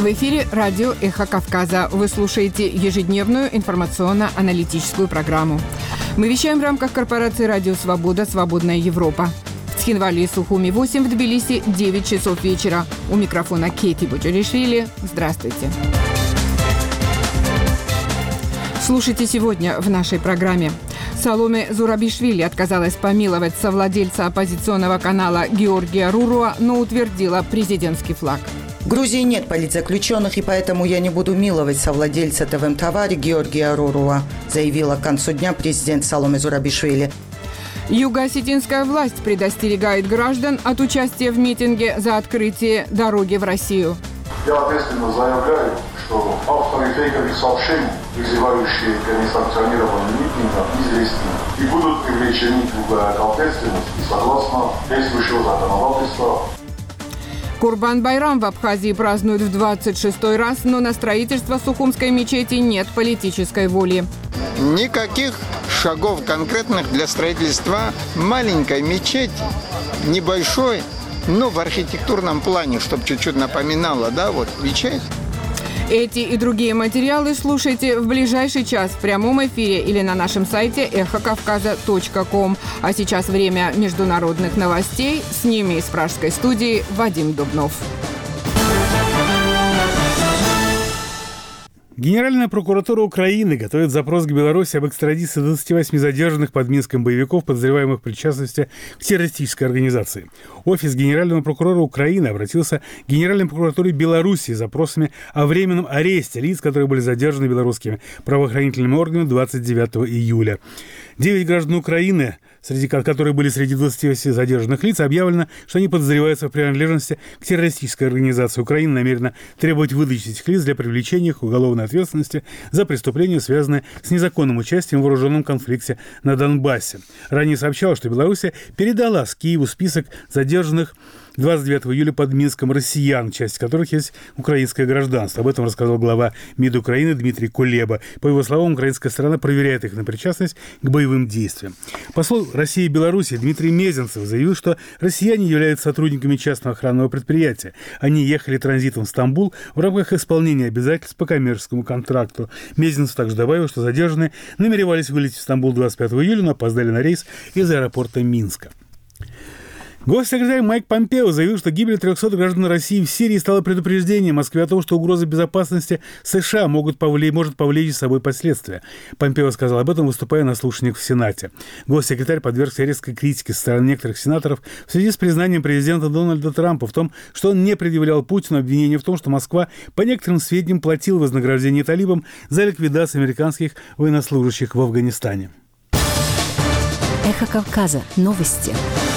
В эфире радио «Эхо Кавказа». Вы слушаете ежедневную информационно-аналитическую программу. Мы вещаем в рамках корпорации «Радио Свобода. Свободная Европа». В Цхинвале и Сухуми 8, в Тбилиси 9 часов вечера. У микрофона Кейти Буджаришвили. Здравствуйте. Слушайте сегодня в нашей программе. Саломе Зурабишвили отказалась помиловать совладельца оппозиционного канала Георгия Руруа, но утвердила президентский флаг. В Грузии нет политзаключенных, и поэтому я не буду миловать совладельца ТВ-Тавари Георгия Руруа, заявила к концу дня президент Саломе Зурабишвили. Юго-осетинская власть предостерегает граждан от участия в митинге за открытие дороги в Россию. Я ответственно заявляю, что авторы фейковых сообщений, призывающие к несанкционированным митингам, известны и будут привлечены к ответственности согласно действующего законодательства. Курбан-Байрам в Абхазии празднуют в 26-й раз, но на строительство Сухумской мечети нет политической воли. Никаких шагов конкретных для строительства маленькой мечети, небольшой, но в архитектурном плане, чтобы чуть-чуть напоминало, мечеть. Эти и другие материалы слушайте в ближайший час в прямом эфире или на нашем сайте эхокавказа.ком. А сейчас время международных новостей. С ними из пражской студии Вадим Дубнов. Генеральная прокуратура Украины готовит запрос к Беларуси об экстрадиции 28 задержанных под Минском боевиков, подозреваемых в причастности к террористической организации. Офис Генерального прокурора Украины обратился к Генеральной прокуратуре Беларуси с запросами о временном аресте лиц, которые были задержаны белорусскими правоохранительными органами 29 июля. 9 граждан Украины, которые были среди 28 задержанных лиц, объявлено, что они подозреваются в принадлежности к террористической организации. Украина намерена требовать выдачи этих лиц для привлечения их к уголовной ответственности за преступления, связанные с незаконным участием в вооруженном конфликте на Донбассе. Ранее сообщалось, что Беларусь передала с Киеву список задержанных 29 июля под Минском россиян, часть которых есть украинское гражданство. Об этом рассказал глава МИД Украины Дмитрий Кулеба. По его словам, украинская сторона проверяет их на причастность к боевым действиям. Посол России и Беларуси Дмитрий Мезенцев заявил, что россияне являются сотрудниками частного охранного предприятия. Они ехали транзитом в Стамбул в рамках исполнения обязательств по коммерческому контракту. Мезенцев также добавил, что задержанные намеревались вылететь в Стамбул 25 июля, но опоздали на рейс из аэропорта Минска. Госсекретарь Майк Помпео заявил, что гибель 300 граждан России в Сирии стала предупреждением Москве о том, что угроза безопасности США может повлечь за собой последствия. Помпео сказал об этом, выступая на слушаниях в Сенате. Госсекретарь подвергся резкой критике со стороны некоторых сенаторов в связи с признанием президента Дональда Трампа в том, что он не предъявлял Путину обвинение в том, что Москва, по некоторым сведениям, платила вознаграждение талибам за ликвидацию американских военнослужащих в Афганистане. Эхо Кавказа. Новости.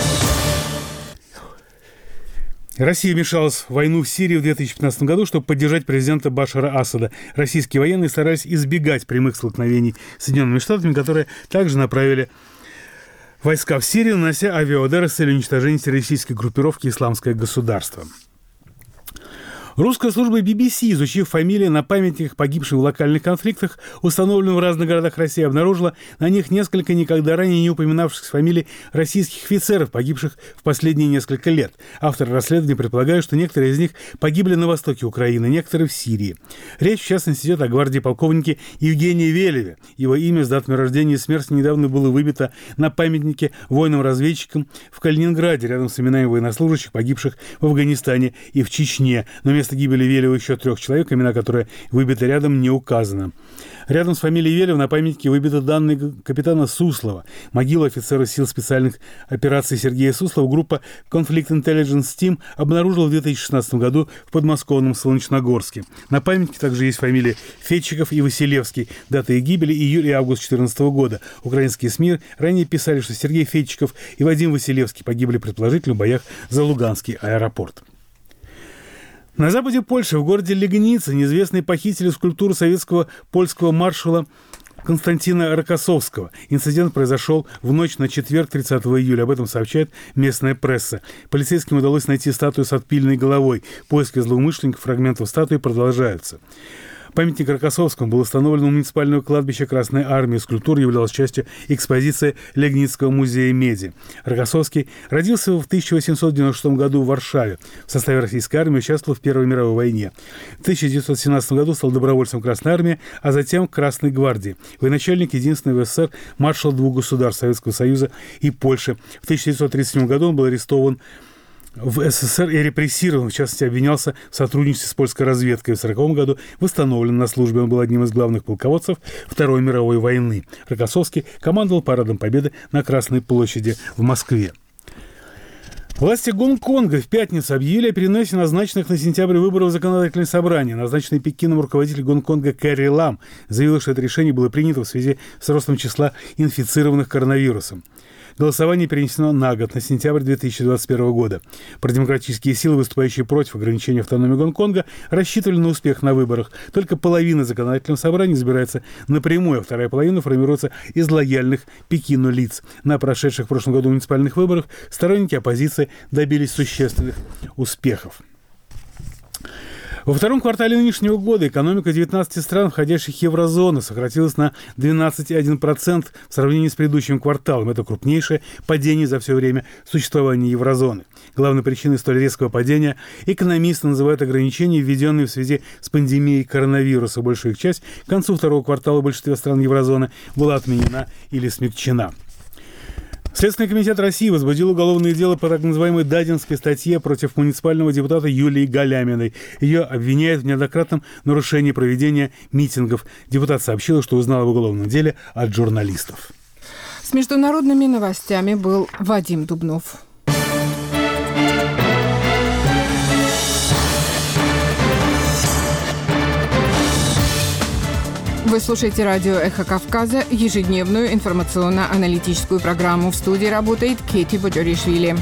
Россия вмешалась в войну в Сирии в 2015 году, чтобы поддержать президента Башара Асада. Российские военные старались избегать прямых столкновений с Соединенными Штатами, которые также направили войска в Сирию, нанося авиаудары с целью уничтожения террористической группировки «Исламское государство». Русская служба BBC, изучив фамилии на памятниках погибших в локальных конфликтах, установленных в разных городах России, обнаружила на них несколько никогда ранее не упоминавшихся фамилий российских офицеров, погибших в последние несколько лет. Авторы расследования предполагают, что некоторые из них погибли на востоке Украины, некоторые в Сирии. Речь, в частности, идет о гвардии полковнике Евгении Велеве. Его имя с датами рождения и смерти недавно было выбито на памятнике воинам-разведчикам в Калининграде, рядом с именами военнослужащих, погибших в Афганистане и в Чечне. Но вместо гибели Велева еще 3 человек, имена которых выбиты рядом, не указано. Рядом с фамилией Велева на памятнике выбиты данные капитана Суслова. Могилу офицера сил специальных операций Сергея Суслова группа Conflict Intelligence Team обнаружила в 2016 году в подмосковном Солнечногорске. На памятнике также есть фамилии Федчиков и Василевский. Даты их гибели – июль и август 2014 года. Украинские СМИ ранее писали, что Сергей Федчиков и Вадим Василевский погибли предположительно в боях за Луганский аэропорт. На западе Польши, в городе Легница, неизвестные похитили скульптуру советского польского маршала Константина Рокоссовского. Инцидент произошел в ночь на четверг, 30 июля. Об этом сообщает местная пресса. Полицейским удалось найти статую с отпиленной головой. Поиски злоумышленников фрагментов статуи продолжаются. Памятник Рокоссовскому был установлен у муниципального кладбища Красной Армии. Скульптура являлась частью экспозиции Легницкого музея меди. Рокоссовский родился в 1896 году в Варшаве. В составе российской армии участвовал в Первой мировой войне. В 1917 году стал добровольцем Красной Армии, а затем Красной гвардии. Военачальник, единственный в СССР маршал двух государств Советского Союза и Польши. В 1937 году он был арестован в СССР и репрессирован, в частности, обвинялся в сотрудничестве с польской разведкой. В 1940 году восстановлен на службе. Он был одним из главных полководцев Второй мировой войны. Рокоссовский командовал парадом Победы на Красной площади в Москве. Власти Гонконга в пятницу объявили о переносе назначенных на сентябрь выборов в законодательное собрание. Назначенный Пекином руководитель Гонконга Кэрри Лам заявил, что это решение было принято в связи с ростом числа инфицированных коронавирусом. Голосование перенесено на год, на сентябрь 2021 года. Продемократические силы, выступающие против ограничения автономии Гонконга, рассчитывали на успех на выборах. Только половина законодательного собрания избирается напрямую, а вторая половина формируется из лояльных Пекину лиц. На прошедших в прошлом году муниципальных выборах сторонники оппозиции добились существенных успехов. Во втором квартале нынешнего года экономика 19 стран, входящих в еврозону, сократилась на 12,1% в сравнении с предыдущим кварталом. Это крупнейшее падение за все время существования еврозоны. Главной причиной столь резкого падения экономисты называют ограничения, введенные в связи с пандемией коронавируса. Большая их часть к концу второго квартала в большинстве стран еврозоны была отменена или смягчена. Следственный комитет России возбудил уголовное дело по так называемой Дадинской статье против муниципального депутата Юлии Галяминой. Ее обвиняют в неоднократном нарушении проведения митингов. Депутат сообщила, что узнала об уголовном деле от журналистов. С международными новостями был Вадим Дубнов. Вы слушаете радио «Эхо Кавказа», ежедневную информационно-аналитическую программу. В студии работает Кети Боджоришвили.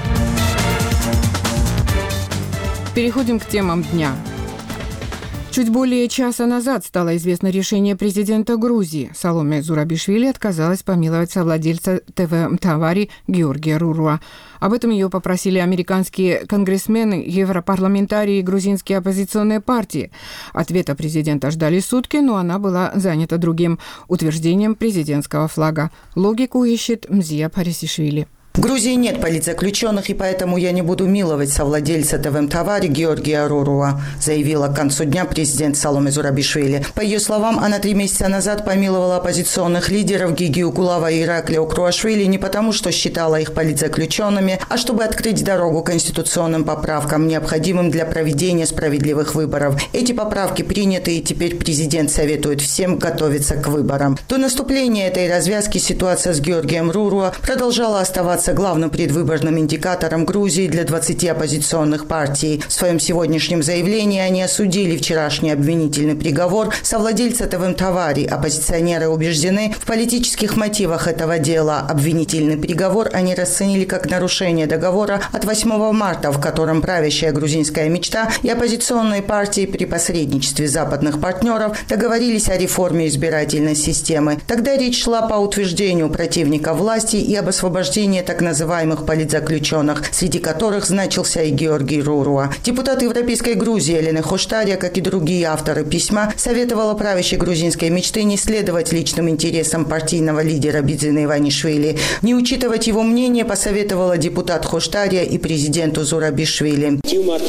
Переходим к темам дня. Чуть более часа назад стало известно решение президента Грузии. Саломе Зурабишвили отказалась помиловать совладельца ТВ «Мтавари» Георгия Руруа. Об этом ее попросили американские конгрессмены, европарламентарии и грузинские оппозиционные партии. Ответа президента ждали сутки, но она была занята другим – утверждением президентского флага. Логику ищет Мзия Парисишвили. В Грузии нет политзаключенных, и поэтому я не буду миловать совладельца ТВ «Мтавари» Георгия Руруа, заявила к концу дня президент Саломе Зурабишвили. По ее словам, она 3 месяца назад помиловала оппозиционных лидеров Гигию Кулава и Ираклио Круашвили не потому, что считала их политзаключенными, а чтобы открыть дорогу конституционным поправкам, необходимым для проведения справедливых выборов. Эти поправки приняты, и теперь президент советует всем готовиться к выборам. До наступления этой развязки ситуация с Георгием Руруа продолжала оставаться главным предвыборным индикатором Грузии для 20 оппозиционных партий. В своем сегодняшнем заявлении они осудили вчерашний обвинительный приговор совладельца ТВ «Мтавари». Оппозиционеры убеждены в политических мотивах этого дела. Обвинительный приговор они расценили как нарушение договора от 8 марта, в котором правящая грузинская мечта и оппозиционные партии при посредничестве западных партнеров договорились о реформе избирательной системы. Тогда речь шла по утверждению противника власти и об освобождении так называемых политзаключенных, среди которых значился и Георгий Руруа. Депутат Европейской Грузии Елена Хоштария, как и другие авторы письма, советовала правящей грузинской мечты не следовать личным интересам партийного лидера Бидзина Иванишвили. Не учитывать его мнение посоветовала депутат Хоштария и президенту Зурабишвили.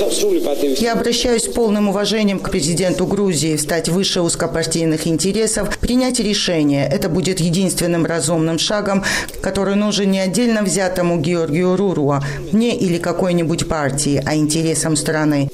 Я обращаюсь с полным уважением к президенту Грузии встать выше узкопартийных интересов, принять решение. Это будет единственным разумным шагом, который нужен не отдельно взятому Георгию Руруа, мне или какой-нибудь партии, а интересам страны.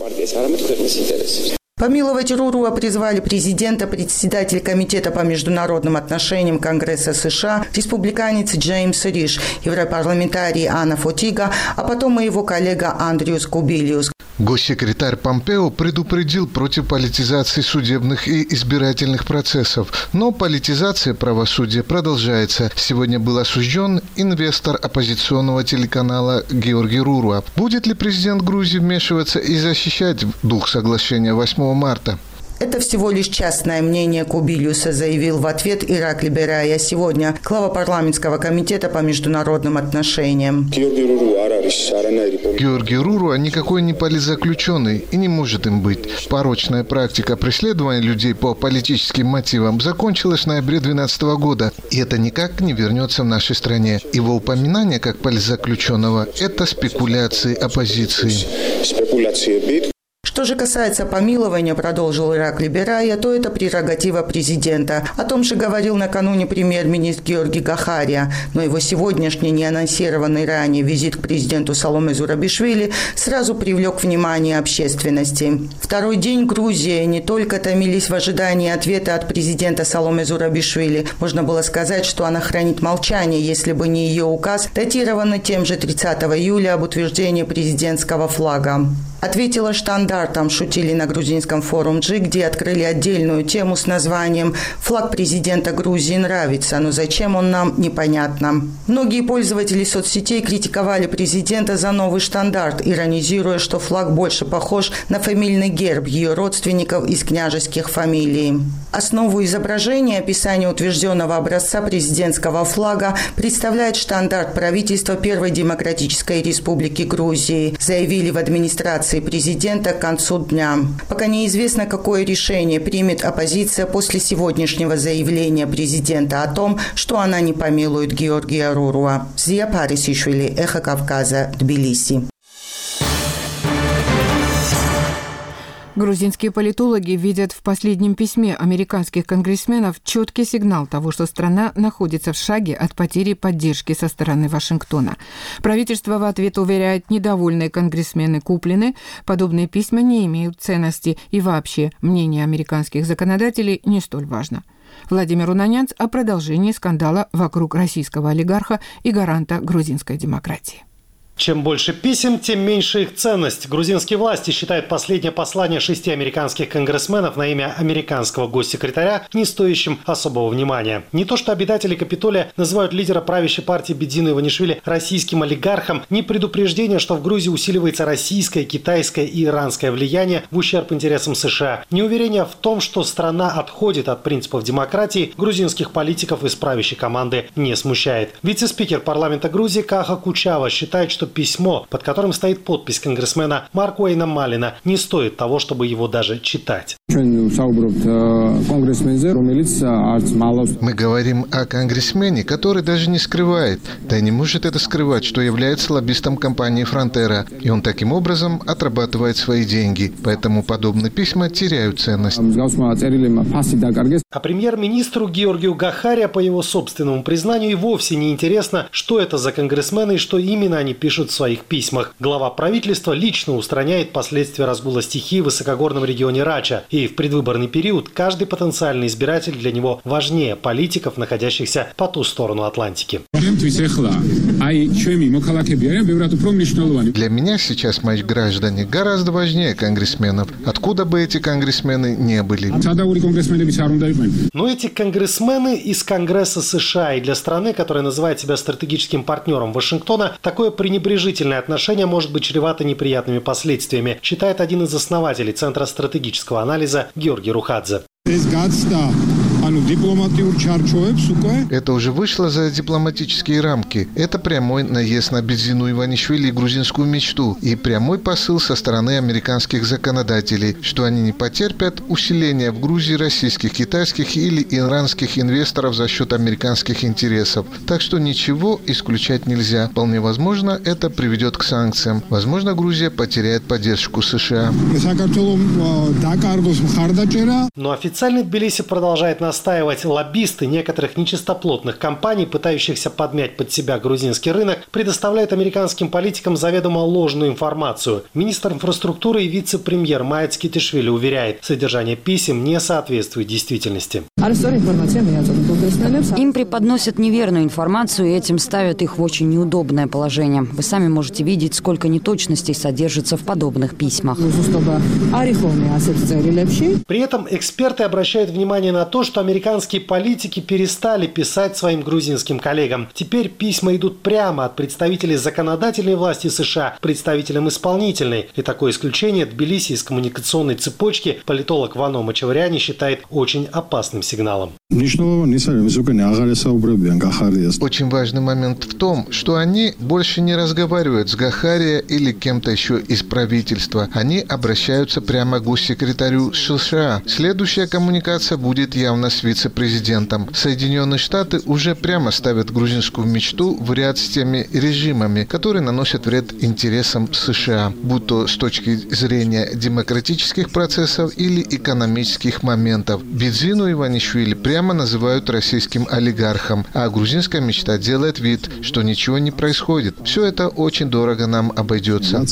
Помиловать Руруа призвали президента, председатель Комитета по международным отношениям Конгресса США, республиканец Джеймс Риш, европарламентарий Анна Фотига, а потом и его коллега Андриус Кубилиус. Госсекретарь Помпео предупредил против политизации судебных и избирательных процессов, но политизация правосудия продолжается. Сегодня был осужден инвестор оппозиционного телеканала Георгий Руруа. Будет ли президент Грузии вмешиваться и защищать дух соглашения 8 марта? Это всего лишь частное мнение Кубилюса, заявил в ответ Иракли Берая сегодня глава парламентского комитета по международным отношениям. Георгий Руруа никакой не политзаключенный и не может им быть. Порочная практика преследования людей по политическим мотивам закончилась в ноябре 2012 года, и это никак не вернется в нашей стране. Его упоминание как политзаключенного – это спекуляции оппозиции. Что же касается помилования, продолжил Иракли Берая, то это прерогатива президента. О том же говорил накануне премьер-министр Георгий Гахария, но его сегодняшний неанонсированный ранее визит к президенту Саломе Зурабишвили сразу привлек внимание общественности. Второй день Грузии не только томились в ожидании ответа от президента Саломе Зурабишвили. Можно было сказать, что она хранит молчание, если бы не ее указ, датированный тем же 30 июля об утверждении президентского флага. Ответила штандартом, шутили на грузинском форуме G, где открыли отдельную тему с названием «Флаг президента Грузии нравится, но зачем он нам, непонятно». Многие пользователи соцсетей критиковали президента за новый штандарт, иронизируя, что флаг больше похож на фамильный герб ее родственников из княжеских фамилий. Основу изображения описания утвержденного образца президентского флага представляет штандарт правительства Первой Демократической Республики Грузии, заявили в администрации президента к концу дня. Пока неизвестно, какое решение примет оппозиция после сегодняшнего заявления президента о том, что она не помилует Георгия Руруа. Зия Парисишвили, Эхо Кавказа, Тбилиси. Грузинские политологи видят в последнем письме американских конгрессменов четкий сигнал того, что страна находится в шаге от потери поддержки со стороны Вашингтона. Правительство в ответ уверяет, недовольные конгрессмены куплены, подобные письма не имеют ценности и вообще мнение американских законодателей не столь важно. Владимир Унанянц о продолжении скандала вокруг российского олигарха и гаранта грузинской демократии. Чем больше писем, тем меньше их ценность. Грузинские власти считают последнее послание 6 американских конгрессменов на имя американского госсекретаря не стоящим особого внимания. Не то что обитатели Капитолия называют лидера правящей партии Бедзину Иванишвили российским олигархом, ни предупреждение, что в Грузии усиливается российское, китайское и иранское влияние в ущерб интересам США, ни уверение в том, что страна отходит от принципов демократии, грузинских политиков из правящей команды не смущает. Вице-спикер парламента Грузии Каха Кучава считает, что письмо, под которым стоит подпись конгрессмена Маркуэйна Малина, не стоит того, чтобы его даже читать. Мы говорим о конгрессмене, который даже не скрывает, да и не может это скрывать, что является лоббистом компании «Фронтера», и он таким образом отрабатывает свои деньги. Поэтому подобные письма теряют ценность. А премьер-министру Георгию Гахария, по его собственному признанию, и вовсе не интересно, что это за конгрессмены и что именно они пишут в своих письмах. Глава правительства лично устраняет последствия разгула стихии в высокогорном регионе Рача. И в предвыборный период каждый потенциальный избиратель для него важнее политиков, находящихся по ту сторону Атлантики. Для меня сейчас, мои граждане, гораздо важнее конгрессменов. Откуда бы эти конгрессмены не были. Но эти конгрессмены из Конгресса США, и для страны, которая называет себя стратегическим партнером Вашингтона, такое пренебрежительное отношение может быть чревато неприятными последствиями, считает один из основателей Центра стратегического анализа Георгий Рухадзе. Это уже вышло за дипломатические рамки. Это прямой наезд на Бедзину Иванишвили и грузинскую мечту. И прямой посыл со стороны американских законодателей, что они не потерпят усиления в Грузии российских, китайских или иранских инвесторов за счет американских интересов. Так что ничего исключать нельзя. Вполне возможно, это приведет к санкциям. Возможно, Грузия потеряет поддержку США. Но официальный Тбилиси продолжает настаивать. Лоббисты некоторых нечистоплотных компаний, пытающихся подмять под себя грузинский рынок, предоставляют американским политикам заведомо ложную информацию. Министр инфраструктуры и вице-премьер Маец Китишвили уверяет, содержание писем не соответствует действительности. Им преподносят неверную информацию и этим ставят их в очень неудобное положение. Вы сами можете видеть, сколько неточностей содержится в подобных письмах. При этом эксперты обращают внимание на то, что американские американские политики перестали писать своим грузинским коллегам. Теперь письма идут прямо от представителей законодательной власти США к представителям исполнительной. И такое исключение Тбилиси из коммуникационной цепочки политолог Вано Мачаваряни считает очень опасным сигналом. Очень важный момент в том, что они больше не разговаривают с Гахария или кем-то еще из правительства. Они обращаются прямо к госсекретарю США. Следующая коммуникация будет явно с вице-президентом. Соединенные Штаты уже прямо ставят грузинскую мечту в ряд с теми режимами, которые наносят вред интересам США, будь то с точки зрения демократических процессов или экономических моментов. Бидзину Иванишвили прямо называют российским олигархом, а грузинская мечта делает вид, что ничего не происходит. Все это очень дорого нам обойдется.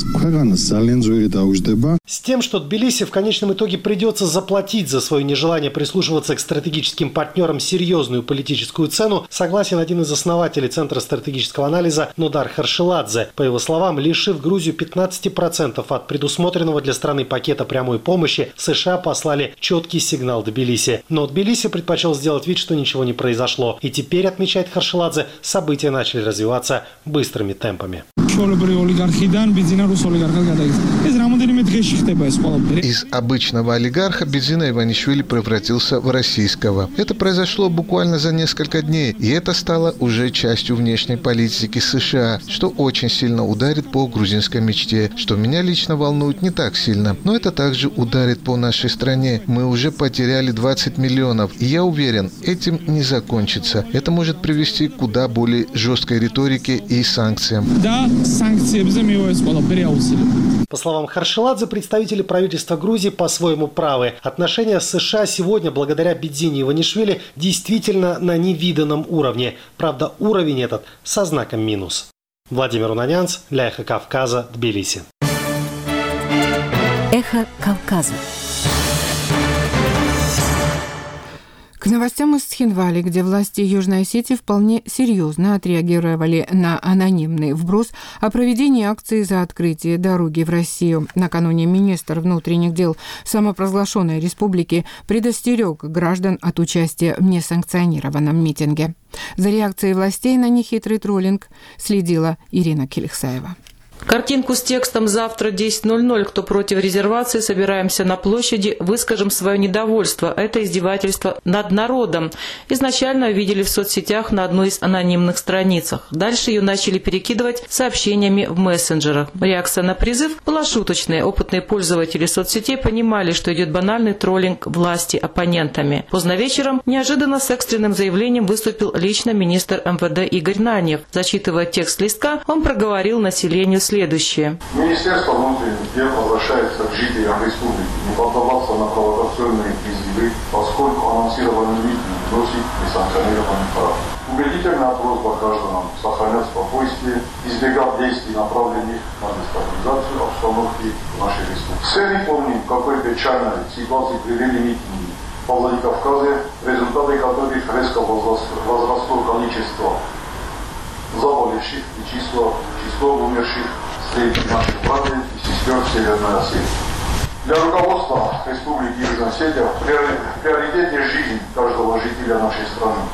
С тем, что Тбилиси в конечном итоге придется заплатить за свое нежелание прислушиваться к стратегическим партнерам серьезную политическую цену, согласен один из основателей Центра стратегического анализа Нодар Харшеладзе. По его словам, лишив Грузию 15% от предусмотренного для страны пакета прямой помощи, США послали четкий сигнал Тбилиси. Но Тбилиси предпочел сделать вид, что ничего не произошло. И теперь, отмечает Харшеладзе, события начали развиваться быстрыми темпами. Из обычного олигарха Бидзина Иванишвили превратился в российского. Это произошло буквально за несколько дней, и это стало уже частью внешней политики США, что очень сильно ударит по грузинской мечте, что меня лично волнует не так сильно. Но это также ударит по нашей стране. Мы уже потеряли 20 миллионов, и я уверен, этим не закончится. Это может привести к куда более жесткой риторике и санкциям. Да, санкции По словам Харшеладзе, представители правительства Грузии по-своему правы. Отношения с США сегодня, благодаря Бидзине Иванишвили, действительно на невиданном уровне. Правда, уровень этот со знаком минус. Владимир Унанянц для Эхо Кавказа, Тбилиси. Эхо Кавказа. К новостям из Цхинвали, где власти Южной Осетии вполне серьезно отреагировали на анонимный вброс о проведении акции за открытие дороги в Россию. Накануне министр внутренних дел самопровозглашенной республики предостерег граждан от участия в несанкционированном митинге. За реакцией властей на нехитрый троллинг следила Ирина Келихсаева. Картинку с текстом «Завтра 10:00. Кто против резервации? Собираемся на площади. Выскажем свое недовольство. Это издевательство над народом». Изначально увидели в соцсетях на одной из анонимных страницах. Дальше ее начали перекидывать сообщениями в мессенджерах. Реакция на призыв была шуточной. Опытные пользователи соцсетей понимали, что идет банальный троллинг власти оппонентами. Поздно вечером неожиданно с экстренным заявлением выступил лично министр МВД Игорь Наньев. Зачитывая текст листка, он проговорил населению следующее. Министерство внутренних дел обращается к жителям республики не поддаваться на провокационные призывы, поскольку анонсированный митинг носит несанкционированный характер. Убедительная просьба гражданам сохранять спокойствие, избегать действий, направленных на дестабилизацию обстановки в нашей республике. Все мы помним, в какой печальной ситуации привели митинги во Владикавказе, в результате которых резко возросло количество заболевших и число умерших среди наших братьев и сестер Северной Осетии. Для руководства Республики Южная Осетия в приоритете жизнь каждого жителя нашей страны.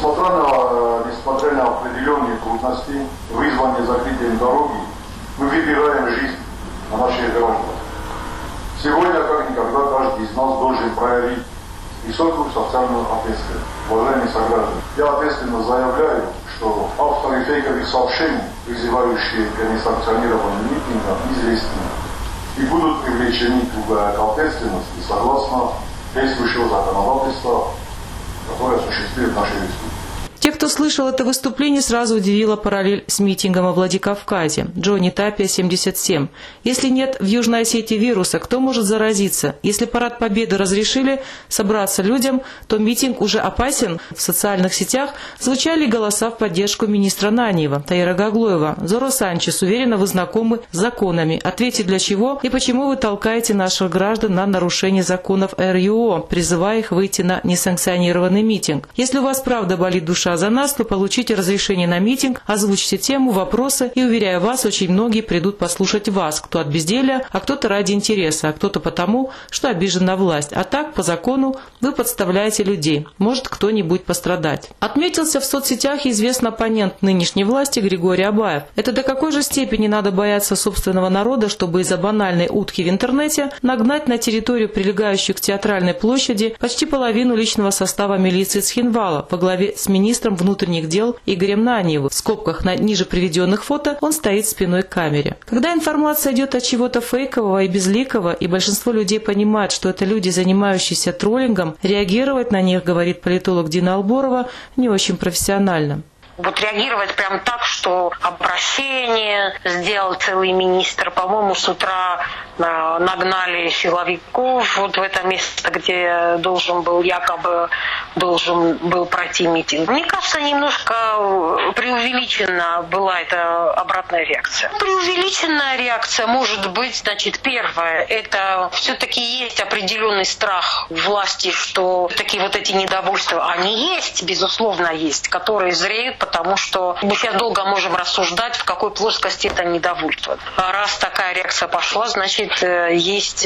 Несмотря на определенные трудности, вызванные закрытием дороги, мы выбираем жизнь на наших гражданах. Сегодня, как никогда, каждый из нас должен проявить высокую социальную ответственность. Уважаемые сограждане, я ответственно заявляю, что авторы фейковых сообщений, призывающие к несанкционированным митингам, известны и будут привлечены к ответственности согласно действующего законодательства, которое осуществляет наша республика. Те, кто слышал это выступление, сразу удивила параллель с митингом о Владикавказе. Джонни Тапия, 77. Если нет в Южной Осетии вируса, кто может заразиться? Если парад Победы разрешили собраться людям, то митинг уже опасен. В социальных сетях звучали голоса в поддержку министра Наньева, Таира Гаглоева. Зоро Санчес, уверенно, вы знакомы с законами. Ответьте, для чего и почему вы толкаете наших граждан на нарушение законов РЮО, призывая их выйти на несанкционированный митинг. Если у вас правда болит душа за про нас, то получите разрешение на митинг, озвучите тему, вопросы, и, уверяю вас, очень многие придут послушать вас, кто от безделия, а кто-то ради интереса, а кто-то потому, что обижен на власть. А так, по закону, вы подставляете людей. Может кто-нибудь пострадать. Отметился в соцсетях известный оппонент нынешней власти Григорий Абаев. Это до какой же степени надо бояться собственного народа, чтобы из-за банальной утки в интернете нагнать на территорию, прилегающую к Театральной площади, почти половину личного состава милиции Цхинвала во главе с министром внутренних дел Игорем Наниевым. В скобках на ниже приведенных фото он стоит спиной к камере. Когда информация идет от чего-то фейкового и безликого, и большинство людей понимает, что это люди, занимающиеся троллингом, реагировать на них, говорит политолог Дина Алборова, не очень профессионально. Вот реагировать прям так, что обращение сделал целый министр. По-моему, с утра нагнали силовиков вот в это место, где якобы должен был пройти митинг. Мне кажется, немножко преувеличена была эта обратная реакция. Преувеличенная реакция может быть, значит, первое, это все-таки есть определенный страх власти, что такие вот эти недовольства, они есть, безусловно, есть, которые зреют, потому что мы сейчас долго можем рассуждать, в какой плоскости это недовольство. Раз такая реакция пошла, значит, есть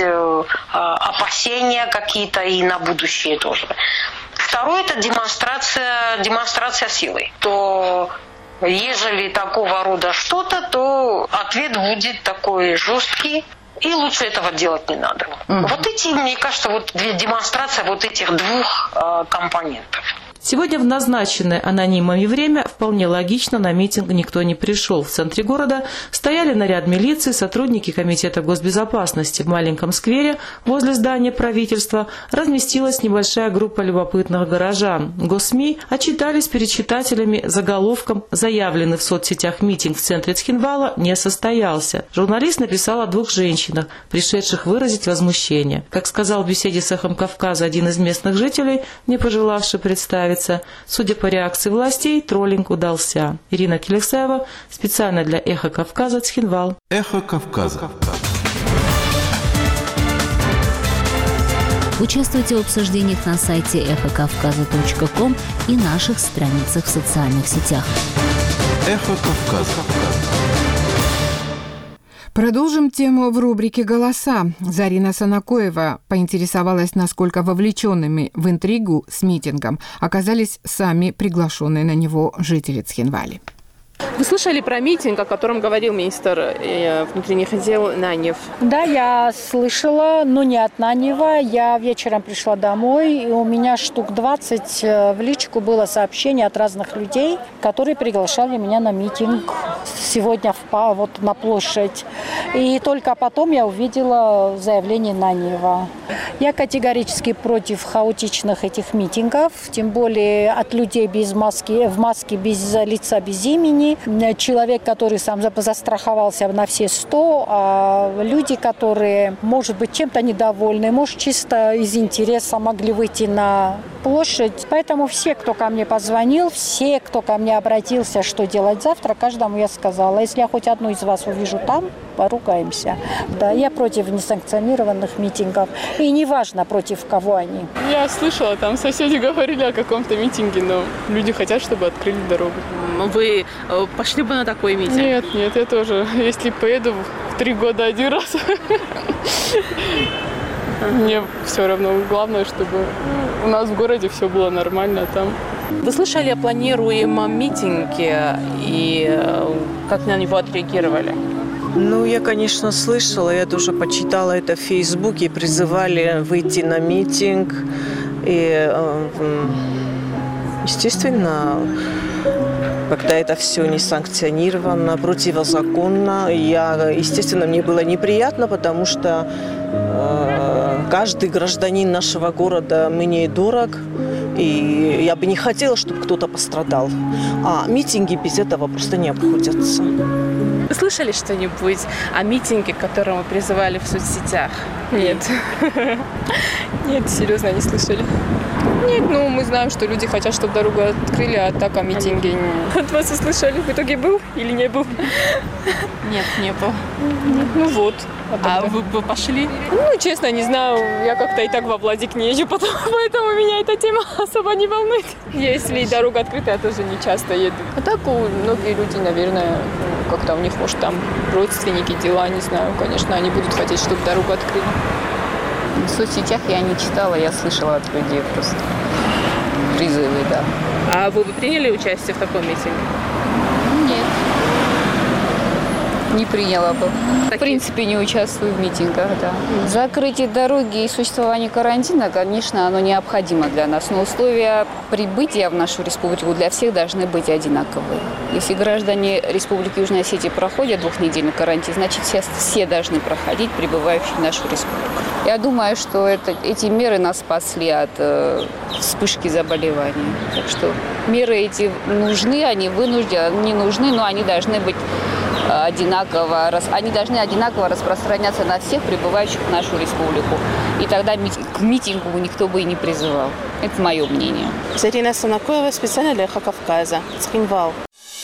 опасения какие-то и на будущее тоже. Второе – это демонстрация силы. То ежели такого рода что-то, то ответ будет такой жесткий. И лучше этого делать не надо. Вот эти, мне кажется, демонстрация вот этих двух компонентов. Сегодня в назначенное анонимами время вполне логично на митинг никто не пришел. В центре города стояли наряд милиции, сотрудники Комитета госбезопасности. В маленьком сквере возле здания правительства разместилась небольшая группа любопытных горожан. Госсми отчитались перед читателями заголовком «Заявленный в соцсетях митинг в центре Цхинвала не состоялся». Журналист написал о двух женщинах, пришедших выразить возмущение. Как сказал в беседе с «Эхом Кавказа» один из местных жителей, не пожелавший представить, судя по реакции властей, троллинг удался. Ирина Келесаева, специально для «Эхо Кавказа», Цхинвал. «Эхо Кавказа». Участвуйте в обсуждениях на сайте эхокавказа.ком и наших страницах в социальных сетях. «Эхо Кавказа». Продолжим тему в рубрике «Голоса». Зарина Санакоева поинтересовалась, насколько вовлеченными в интригу с митингом оказались сами приглашенные на него жители Цхинвали. Вы слышали про митинг, о котором говорил министр внутренних дел Наниев? Да, я слышала, но не от Наниева. Я вечером пришла домой, и у меня штук 20 в личку было сообщений от разных людей, которые приглашали меня на митинг сегодня на площадь. И только потом я увидела заявление Наниева. Я категорически против хаотичных этих митингов, тем более от людей без маски, в маске без лица, без имени. Человек, который сам застраховался на все 100, а люди, которые, может быть, чем-то недовольны, может, чисто из интереса могли выйти на площадь. Поэтому все, кто ко мне позвонил, все, кто ко мне обратился, что делать завтра, каждому я сказала, если я хоть одну из вас увижу там, поругаемся. Да, я против несанкционированных митингов. И неважно, против кого они. Я слышала, там соседи говорили о каком-то митинге, но люди хотят, чтобы открыли дорогу. Вы пошли бы на такой митинг? Нет, я тоже. Если поеду в 3 года один раз, мне все равно. Главное, чтобы у нас в городе все было нормально там. Вы слышали о планируемом митинге и как на него отреагировали? Ну, я, конечно, слышала, я тоже почитала это в Фейсбуке, призывали выйти на митинг. И, естественно, когда это все не санкционировано, противозаконно, естественно, мне было неприятно, потому что каждый гражданин нашего города мне дорог. И я бы не хотела, чтобы кто-то пострадал. А митинги без этого просто не обходятся. Вы слышали что-нибудь о митинге, к которому призывали в соцсетях? Нет. Нет, серьезно, не слышали. Нет, мы знаем, что люди хотят, чтобы дорогу открыли, а так о митинге. От вас услышали, в итоге был или не был? Нет, не был. Вот. А вы пошли? Честно, не знаю. Я как-то и так во Владик не езжу, поэтому меня эта тема особо не волнует. Если дорога открыта, я тоже не часто еду. А так многие люди, наверное, как-то у них, может, там родственники, дела, не знаю. Конечно, они будут хотеть, чтобы дорогу открыли. В соцсетях я не читала, я слышала от людей просто призывы, да. А вы бы приняли участие в таком митинге? Нет. Не приняла бы. В принципе, не участвую в митингах, да. Закрытие дороги и существование карантина, конечно, оно необходимо для нас. Но условия прибытия в нашу республику для всех должны быть одинаковые. Если граждане Республики Южной Осетии проходят двухнедельный карантин, значит, все должны проходить, прибывающие в нашу республику. Я думаю, что эти меры нас спасли от вспышки заболеваний. Так что меры эти нужны, они вынуждены, не нужны, но они должны быть одинаково распространяться на всех прибывающих в нашу республику. И тогда к митингу никто бы и не призывал. Это мое мнение. Зарина Санакоева, специально для «Эхо Кавказа». Цхинвал.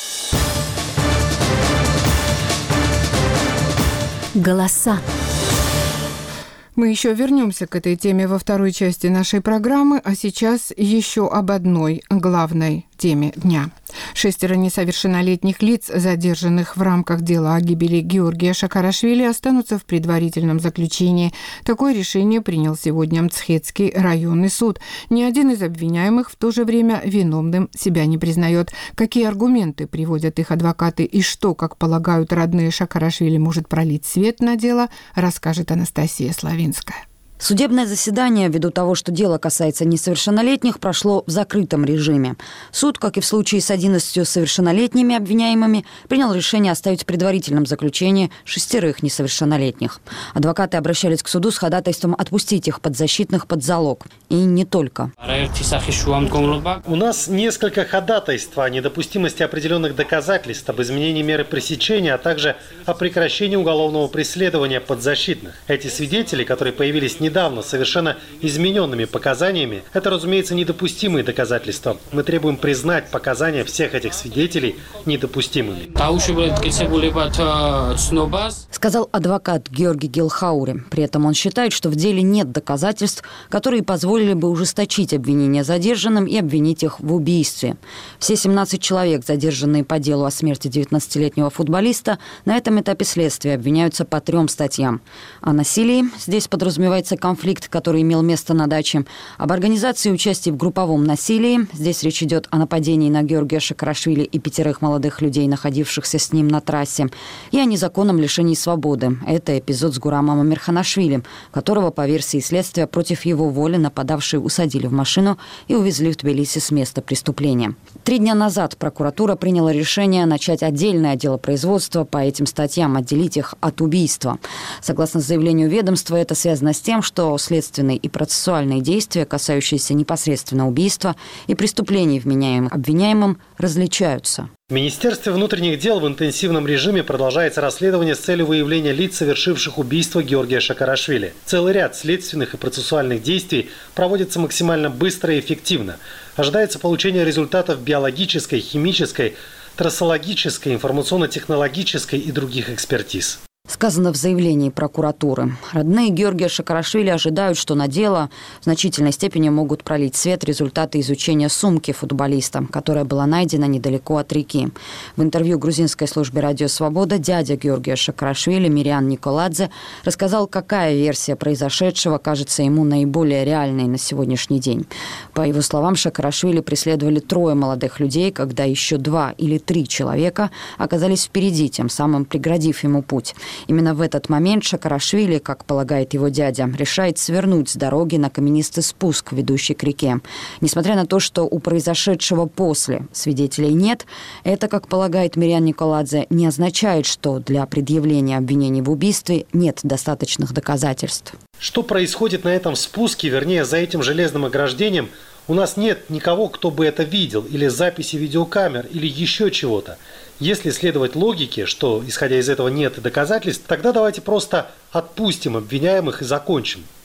Голоса. Мы еще вернемся к этой теме во второй части нашей программы, а сейчас еще об одной главной теме дня. 6 несовершеннолетних лиц, задержанных в рамках дела о гибели Георгия Шакарашвили, останутся в предварительном заключении. Такое решение принял сегодня Мцхетский районный суд. Ни один из обвиняемых в то же время виновным себя не признает. Какие аргументы приводят их адвокаты и что, как полагают родные Шакарашвили, может пролить свет на дело, расскажет Анастасия Славинская. Судебное заседание, ввиду того, что дело касается несовершеннолетних, прошло в закрытом режиме. Суд, как и в случае с 11 совершеннолетними обвиняемыми, принял решение оставить в предварительном заключении 6 несовершеннолетних. Адвокаты обращались к суду с ходатайством отпустить их подзащитных под залог. И не только. У нас несколько ходатайств о недопустимости определенных доказательств, об изменении меры пресечения, а также о прекращении уголовного преследования подзащитных. Эти свидетели, которые появились недавно совершенно измененными показаниями, это, разумеется, недопустимые доказательства. Мы требуем признать показания всех этих свидетелей недопустимыми. Сказал адвокат Георгий Гелхаури. При этом он считает, что в деле нет доказательств, которые позволили бы ужесточить обвинения задержанным и обвинить их в убийстве. Все 17 человек, задержанные по делу о смерти 19-летнего футболиста, на этом этапе следствия обвиняются по 3 статьям. О насилии, здесь подразумевается конфликт, который имел место на даче, об организации участия в групповом насилии, здесь речь идет о нападении на Георгия Шакарашвили и 5 молодых людей, находившихся с ним на трассе, и о незаконном лишении свободы. Это эпизод с Гурамом Амирханашвили, которого, по версии следствия, против его воли нападавшие усадили в машину и увезли в Тбилиси с места преступления. 3 дня назад прокуратура приняла решение начать отдельное дело производства по этим статьям, отделить их от убийства. Согласно заявлению ведомства, это связано с тем, что следственные и процессуальные действия, касающиеся непосредственно убийства и преступлений, вменяемых обвиняемым, различаются. В Министерстве внутренних дел в интенсивном режиме продолжается расследование с целью выявления лиц, совершивших убийство Георгия Шакарашвили. Целый ряд следственных и процессуальных действий проводится максимально быстро и эффективно. Ожидается получение результатов биологической, химической, трассологической, информационно-технологической и других экспертиз. Сказано в заявлении прокуратуры. Родные Георгия Шакарашвили ожидают, что на дело в значительной степени могут пролить свет результаты изучения сумки футболиста, которая была найдена недалеко от реки. В интервью грузинской службе «Радио Свобода» дядя Георгия Шакарашвили Мириан Николадзе рассказал, какая версия произошедшего кажется ему наиболее реальной на сегодняшний день. По его словам, Шакарашвили преследовали 3 молодых людей, когда еще 2 или 3 человека оказались впереди, тем самым преградив ему путь. Именно в этот момент Шакарашвили, как полагает его дядя, решает свернуть с дороги на каменистый спуск, ведущий к реке. Несмотря на то, что у произошедшего после свидетелей нет, это, как полагает Мириан Николадзе, не означает, что для предъявления обвинений в убийстве нет достаточных доказательств. Что происходит на этом спуске, вернее, за этим железным ограждением, у нас нет никого, кто бы это видел, или записи видеокамер, или еще чего-то. Если следовать логике, что, исходя из этого, нет доказательств, тогда давайте просто отпустим обвиняемых и закончим.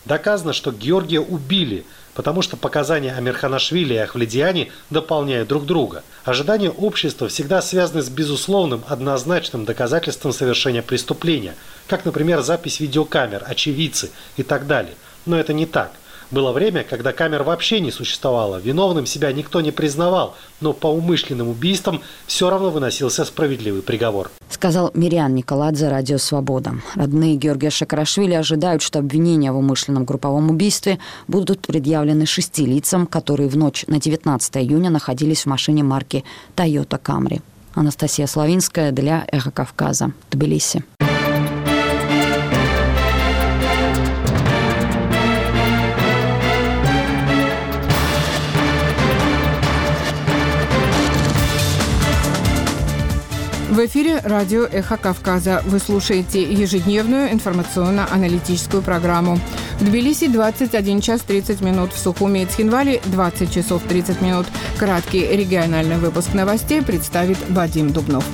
Доказано, что Георгия убили, потому что показания Амирханашвили и Ахвледиани дополняют друг друга. Ожидания общества всегда связаны с безусловным, однозначным доказательством совершения преступления, как, например, запись видеокамер, очевидцы и так далее. Но это не так. Было время, когда камер вообще не существовало, виновным себя никто не признавал, но по умышленным убийствам все равно выносился справедливый приговор. Сказал Мириан Николадзе, Радио Свобода. Родные Георгия Шакарашвили ожидают, что обвинения в умышленном групповом убийстве будут предъявлены 6 лицам, которые в ночь на 19 июня находились в машине марки Toyota Camry. Анастасия Славинская для «Эхо Кавказа», Тбилиси. В эфире радио «Эхо Кавказа». Вы слушаете ежедневную информационно-аналитическую программу. В Тбилиси 21 час 30 минут, в Сухуми и Цхинвале 20 часов 30 минут. Краткий региональный выпуск новостей представит Вадим Дубнов.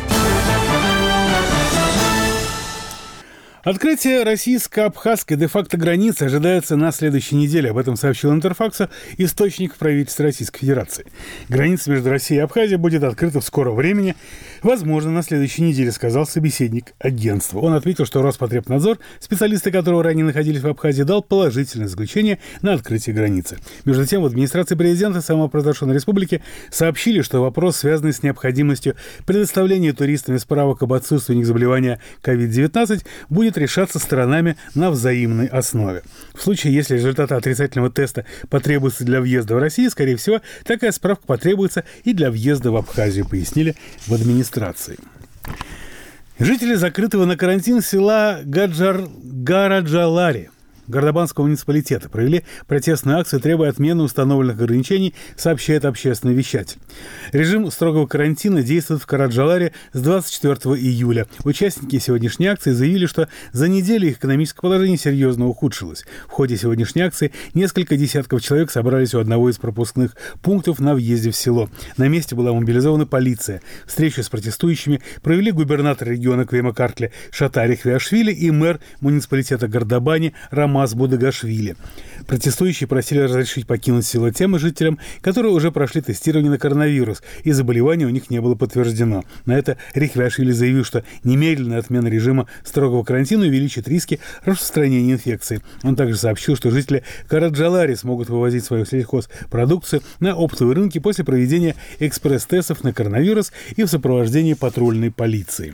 Открытие российско-абхазской де-факто границы ожидается на следующей неделе. Об этом сообщил Интерфаксу источник в правительстве Российской Федерации. Граница между Россией и Абхазией будет открыта в скором времени. Возможно, на следующей неделе, сказал собеседник агентства. Он отметил, что Роспотребнадзор, специалисты которого ранее находились в Абхазии, дал положительное заключение на открытие границы. Между тем, в администрации президента самопровозглашенной республики сообщили, что вопрос, связанный с необходимостью предоставления туристам справок об отсутствии у них заболевания COVID-19, будет решаться сторонами на взаимной основе. В случае, если результаты отрицательного теста потребуются для въезда в Россию, скорее всего, такая справка потребуется и для въезда в Абхазию, пояснили в администрации. Жители закрытого на карантин села Гараджалари Гордобанского муниципалитета провели протестную акцию, требуя отмены установленных ограничений, сообщает общественный вещатель. Режим строгого карантина действует в Караджаларе с 24 июля. Участники сегодняшней акции заявили, что за неделю их экономическое положение серьезно ухудшилось. В ходе сегодняшней акции несколько десятков человек собрались у одного из пропускных пунктов на въезде в село. На месте была мобилизована полиция. Встречу с протестующими провели губернатор региона Квема-Картли Шатари Хвиашвили и мэр муниципалитета Гордобани Роман Будагашвили. Протестующие просили разрешить покинуть село тем жителям, которые уже прошли тестирование на коронавирус, и заболевание у них не было подтверждено. На это Рихвиашвили заявил, что немедленная отмена режима строгого карантина увеличит риски распространения инфекции. Он также сообщил, что жители Караджалари смогут вывозить свою сельхозпродукцию на оптовые рынки после проведения экспресс-тестов на коронавирус и в сопровождении патрульной полиции.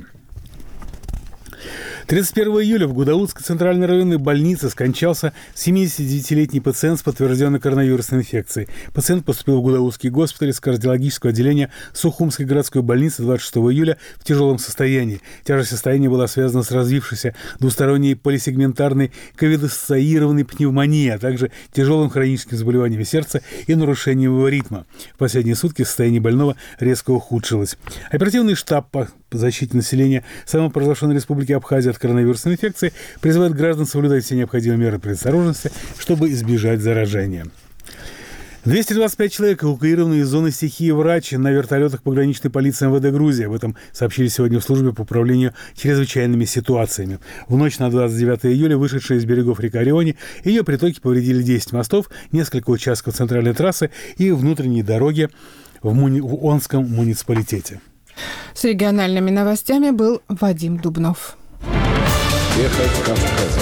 31 июля в Гудаутской центральной районной больнице скончался 79-летний пациент с подтвержденной коронавирусной инфекцией. Пациент поступил в Гудаутский госпиталь из кардиологического отделения Сухумской городской больницы 26 июля в тяжелом состоянии. Тяжесть состояния была связана с развившейся двусторонней полисегментарной ковид-ассоциированной пневмонией, а также тяжелым хроническим заболеванием сердца и нарушением его ритма. В последние сутки состояние больного резко ухудшилось. Оперативный штаб по защите населения самопровозглашенной республики Абхазия от коронавирусной инфекции призывает граждан соблюдать все необходимые меры предосторожности, чтобы избежать заражения. 225 человек эвакуированы из зоны стихии Врачи на вертолетах пограничной полиции МВД Грузии. Об этом сообщили сегодня в службе по управлению чрезвычайными ситуациями. В ночь на 29 июля вышедшая из берегов река Риони, ее притоки повредили 10 мостов, несколько участков центральной трассы и внутренней дороги в Онском муниципалитете. С региональными новостями был Вадим Дубнов. Эхо Кавказа.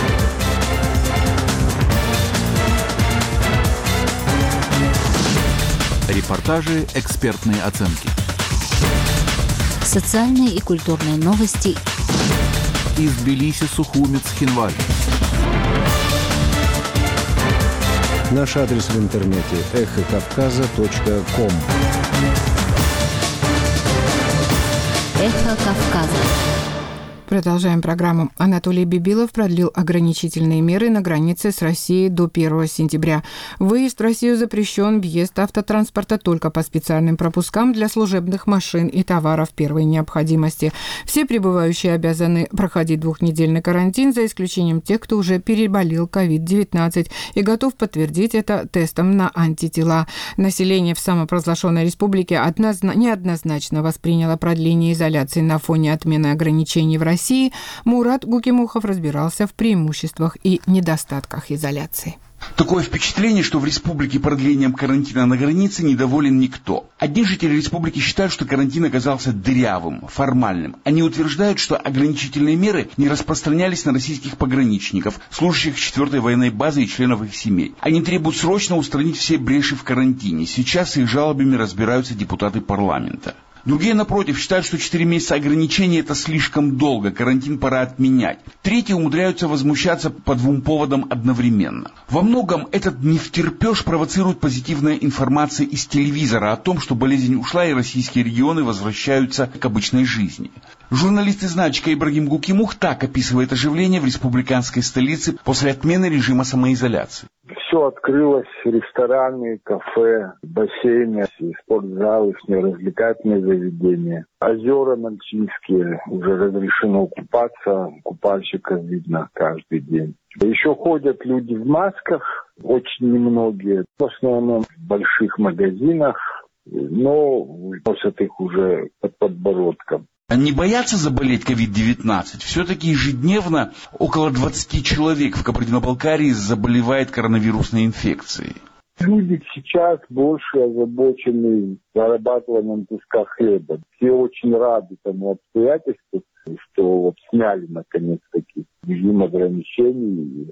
Репортажи, экспертные оценки. Социальные и культурные новости. Из Тбилиси, Сухуми, Цхинвали. Наш адрес в интернете эхокавказа.ком. Эхо Кавказа. Продолжаем программу. Анатолий Бибилов продлил ограничительные меры на границе с Россией до 1 сентября. Выезд в Россию запрещен, въезд автотранспорта только по специальным пропускам для служебных машин и товаров первой необходимости. Все прибывающие обязаны проходить 2-недельный карантин, за исключением тех, кто уже переболел COVID-19 и готов подтвердить это тестом на антитела. Население в самопровозглашенной республике неоднозначно восприняло продление изоляции на фоне отмены ограничений в России. России Мурат Гукимухов разбирался в преимуществах и недостатках изоляции. Такое впечатление, что в республике продлением карантина на границе недоволен никто. Одни жители республики считают, что карантин оказался дырявым, формальным. Они утверждают, что ограничительные меры не распространялись на российских пограничников, служащих 4-й военной базы и членов их семей. Они требуют срочно устранить все бреши в карантине. Сейчас с их жалобами разбираются депутаты парламента. Другие, напротив, считают, что 4 месяца ограничений – это слишком долго, карантин пора отменять. Третьи умудряются возмущаться по 2 поводам одновременно. Во многом этот невтерпеж провоцирует позитивная информация из телевизора о том, что болезнь ушла и российские регионы возвращаются к обычной жизни. Журналист из Начика Ибрагим Гукимух так описывает оживление в республиканской столице после отмены режима самоизоляции. Все открылось: рестораны, кафе, бассейны, спортзалы, развлекательные заведения. Озера Нальчинские, уже разрешено купаться, купальщиков видно каждый день. Еще ходят люди в масках, очень немногие, в основном в больших магазинах, но носят их уже под подбородком. Не боятся заболеть COVID-19? Все-таки ежедневно около 20 человек в Кабардино-Балкарии заболевает коронавирусной инфекцией. Люди сейчас больше озабочены зарабатыванием куска хлеба. Все очень рады тому обстоятельству, что сняли наконец-таки режим ограничений,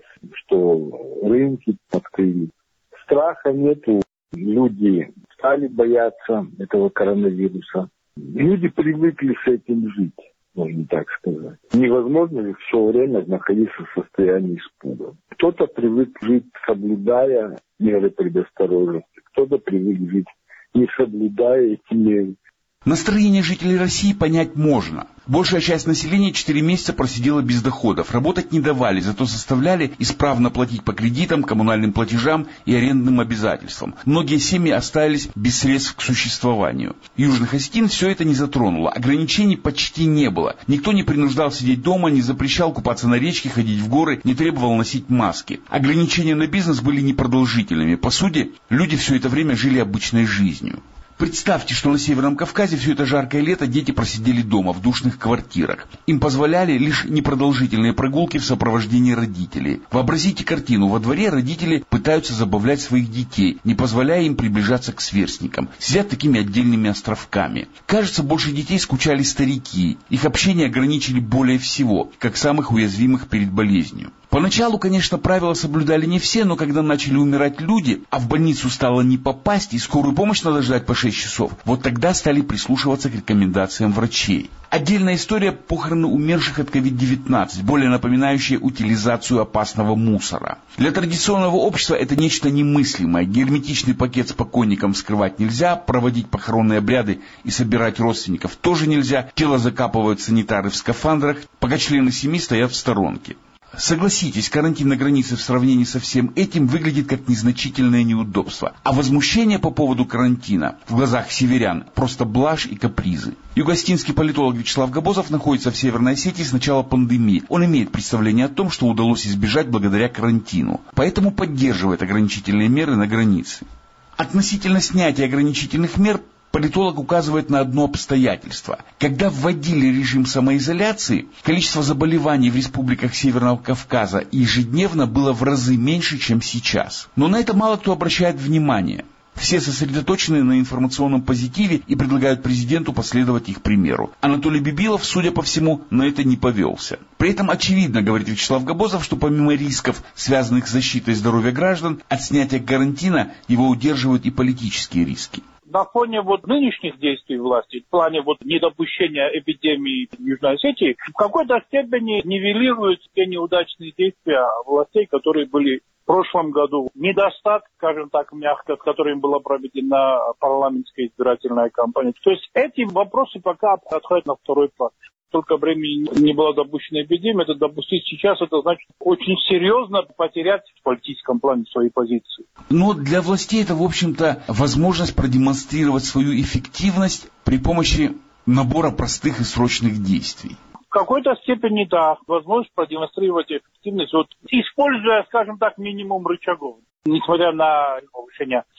что рынки открылись. Страха нету. Люди стали бояться этого коронавируса. Люди привыкли с этим жить, можно так сказать. Невозможно же все время находиться в состоянии испуга. Кто-то привык жить, соблюдая меры предосторожности, кто-то привык жить, не соблюдая эти меры. Настроение жителей России понять можно. Большая часть населения 4 месяца просидела без доходов. Работать не давали, зато заставляли исправно платить по кредитам, коммунальным платежам и арендным обязательствам. Многие семьи остались без средств к существованию. Южных Осетин все это не затронуло. Ограничений почти не было. Никто не принуждал сидеть дома, не запрещал купаться на речке, ходить в горы, не требовал носить маски. Ограничения на бизнес были непродолжительными. По сути, люди все это время жили обычной жизнью. Представьте, что на Северном Кавказе все это жаркое лето дети просидели дома в душных квартирах. Им позволяли лишь непродолжительные прогулки в сопровождении родителей. Вообразите картину. Во дворе родители пытаются забавлять своих детей, не позволяя им приближаться к сверстникам. Сидят такими отдельными островками. Кажется, больше детей скучали старики. Их общение ограничили более всего, как самых уязвимых перед болезнью. Поначалу, конечно, правила соблюдали не все, но когда начали умирать люди, а в больницу стало не попасть и скорую помощь надо ждать по 6 часов, вот тогда стали прислушиваться к рекомендациям врачей. Отдельная история — похороны умерших от COVID-19, более напоминающая утилизацию опасного мусора. Для традиционного общества это нечто немыслимое. Герметичный пакет с покойником вскрывать нельзя, проводить похоронные обряды и собирать родственников тоже нельзя, тело закапывают санитары в скафандрах, пока члены семьи стоят в сторонке. Согласитесь, карантин на границе в сравнении со всем этим выглядит как незначительное неудобство. А возмущение по поводу карантина в глазах северян просто блажь и капризы. Юго-осетинский политолог Вячеслав Габозов находится в Северной Осетии с начала пандемии. Он имеет представление о том, что удалось избежать благодаря карантину. Поэтому поддерживает ограничительные меры на границе. Относительно снятия ограничительных мер политолог указывает на одно обстоятельство. Когда вводили режим самоизоляции, количество заболеваний в республиках Северного Кавказа ежедневно было в разы меньше, чем сейчас. Но на это мало кто обращает внимание. Все сосредоточены на информационном позитиве и предлагают президенту последовать их примеру. Анатолий Бибилов, судя по всему, на это не повелся. При этом очевидно, говорит Вячеслав Габозов, что помимо рисков, связанных с защитой здоровья граждан, от снятия карантина его удерживают и политические риски. На фоне нынешних действий власти, в плане недопущения эпидемии в Южной Осетии, в какой-то степени нивелируют те неудачные действия властей, которые были в прошлом году. Недостаток, скажем так, мягко, с которым была проведена парламентская избирательная кампания. То есть эти вопросы пока отходят на второй план. Столько времени не была допущена эпидемия, это допустить сейчас, это значит очень серьезно потерять в политическом плане свои позиции. Но для властей это, в общем-то, возможность продемонстрировать свою эффективность при помощи набора простых и срочных действий. В какой-то степени, да, возможность продемонстрировать эффективность, используя, скажем так, минимум рычагов. Несмотря на повышение цен,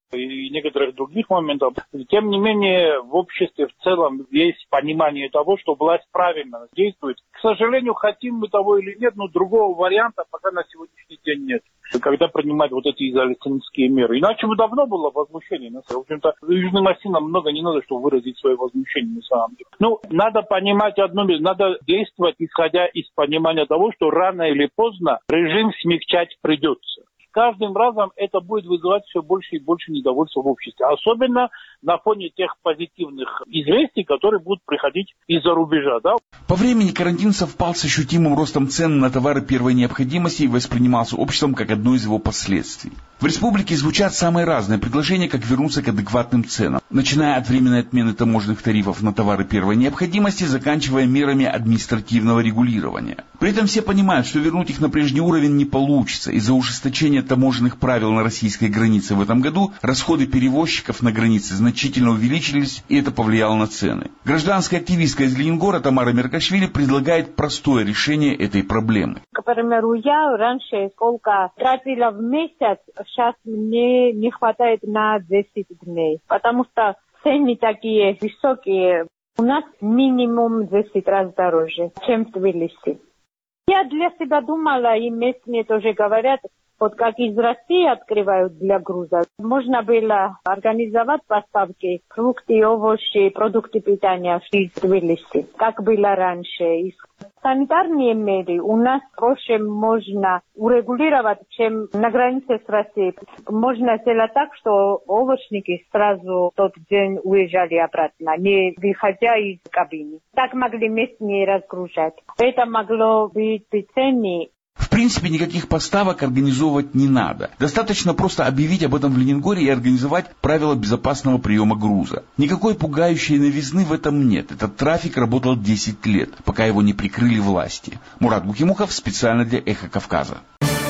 и некоторых других моментов. Тем не менее, в обществе в целом есть понимание того, что власть правильно действует. К сожалению, хотим мы того или нет, но другого варианта пока на сегодняшний день нет, когда принимать вот эти изоляционистские меры. Иначе бы давно было возмущение. В общем-то, южным осинам много не надо, чтобы выразить свое возмущение на самом деле. Ну, надо понимать одно, надо действовать, исходя из понимания того, что рано или поздно режим смягчать придется. Каждым разом это будет вызывать все больше и больше недовольства в обществе. Особенно на фоне тех позитивных известий, которые будут приходить из-за рубежа. Да? По времени карантин совпал с ощутимым ростом цен на товары первой необходимости и воспринимался обществом как одно из его последствий. В республике звучат самые разные предложения, как вернуться к адекватным ценам, начиная от временной отмены таможенных тарифов на товары первой необходимости, заканчивая мерами административного регулирования. При этом все понимают, что вернуть их на прежний уровень не получится. Из-за ужесточения таможенных правил на российской границе в этом году расходы перевозчиков на границе значительно увеличились, и это повлияло на цены. Гражданская активистка из Ленингора Тамара Меркашвили предлагает простое решение этой проблемы. К примеру, я раньше сколько тратила в месяц, сейчас мне не хватает на 10 дней, потому что цены такие высокие. У нас минимум 10 раз дороже, чем в Тбилиси. Я для себя думала, и местные тоже говорят, вот как из России открывают для груза, можно было организовать поставки фрукты, овощи, продукты питания из Тбилиси, как было раньше. И санитарные меры у нас проще можно урегулировать, чем на границе с Россией. Можно сделать так, что овощники сразу в тот день уезжали обратно, не выходя из кабины. Так могли местные разгружать. Это могло быть ценнее. В принципе, никаких поставок организовывать не надо. Достаточно просто объявить об этом в Ленингоре и организовать правила безопасного приема груза. Никакой пугающей новизны в этом нет. Этот трафик работал 10 лет, пока его не прикрыли власти. Мурат Бухимухов специально для «Эхо Кавказа».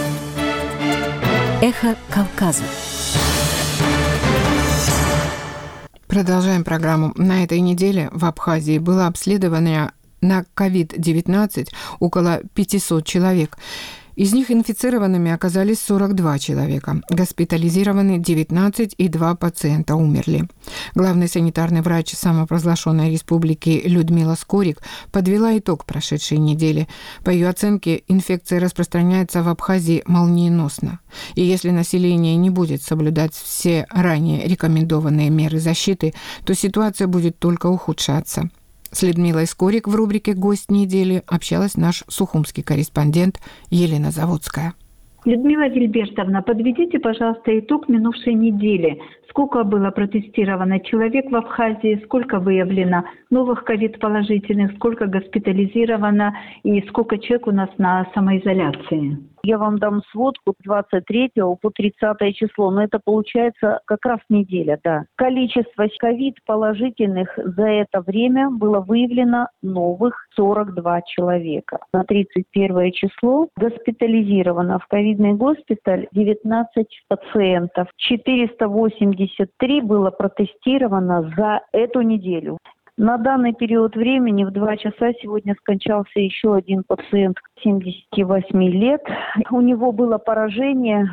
«Эхо Кавказа». Продолжаем программу. На этой неделе в Абхазии было обследование на COVID-19 около 500 человек. Из них инфицированными оказались 42 человека. Госпитализированы 19 и 2 пациента умерли. Главный санитарный врач самопровозглашенной республики Людмила Скорик подвела итог прошедшей недели. По ее оценке, инфекция распространяется в Абхазии молниеносно. И если население не будет соблюдать все ранее рекомендованные меры защиты, то ситуация будет только ухудшаться. С Людмилой Скорик в рубрике «Гость недели» общалась наш сухумский корреспондент Елена Заводская. Людмила Вильбертовна, подведите, пожалуйста, итог минувшей недели. Сколько было протестировано человек в Абхазии, сколько выявлено новых ковид-положительных, сколько госпитализировано и сколько человек у нас на самоизоляции? Я вам дам сводку 23 по 30 число, но это получается как раз неделя, да. Количество ковид-положительных за это время было выявлено новых 42 человека. На 31 число госпитализировано в ковидный госпиталь 19 пациентов. 483 было протестировано за эту неделю. На данный период времени в 2 часа сегодня скончался еще один пациент 78 лет. У него было поражение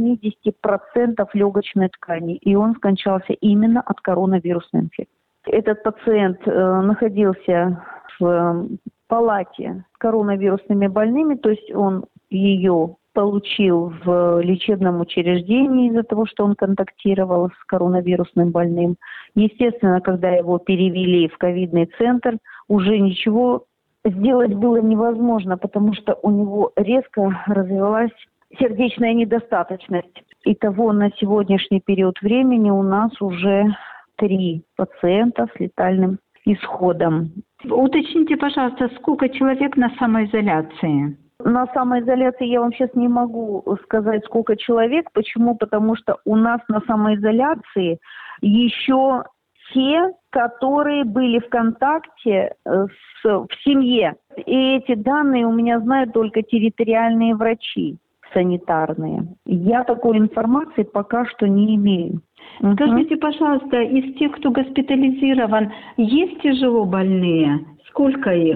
80% легочной ткани, и он скончался именно от коронавирусной инфекции. Этот пациент находился в палате с коронавирусными больными, то есть он ее получил в лечебном учреждении из-за того, что он контактировал с коронавирусным больным. Естественно, когда его перевели в ковидный центр, уже ничего сделать было невозможно, потому что у него резко развилась сердечная недостаточность. Итого на сегодняшний период времени у нас уже 3 пациента с летальным исходом. Уточните, пожалуйста, сколько человек на самоизоляции? На самоизоляции я вам сейчас не могу сказать, сколько человек. Почему? Потому что у нас на самоизоляции еще те, которые были в контакте в семье. И эти данные у меня знают только территориальные врачи санитарные. Я такой информации пока что не имею. Скажите, пожалуйста, из тех, кто госпитализирован, есть тяжело больные? Сколько их?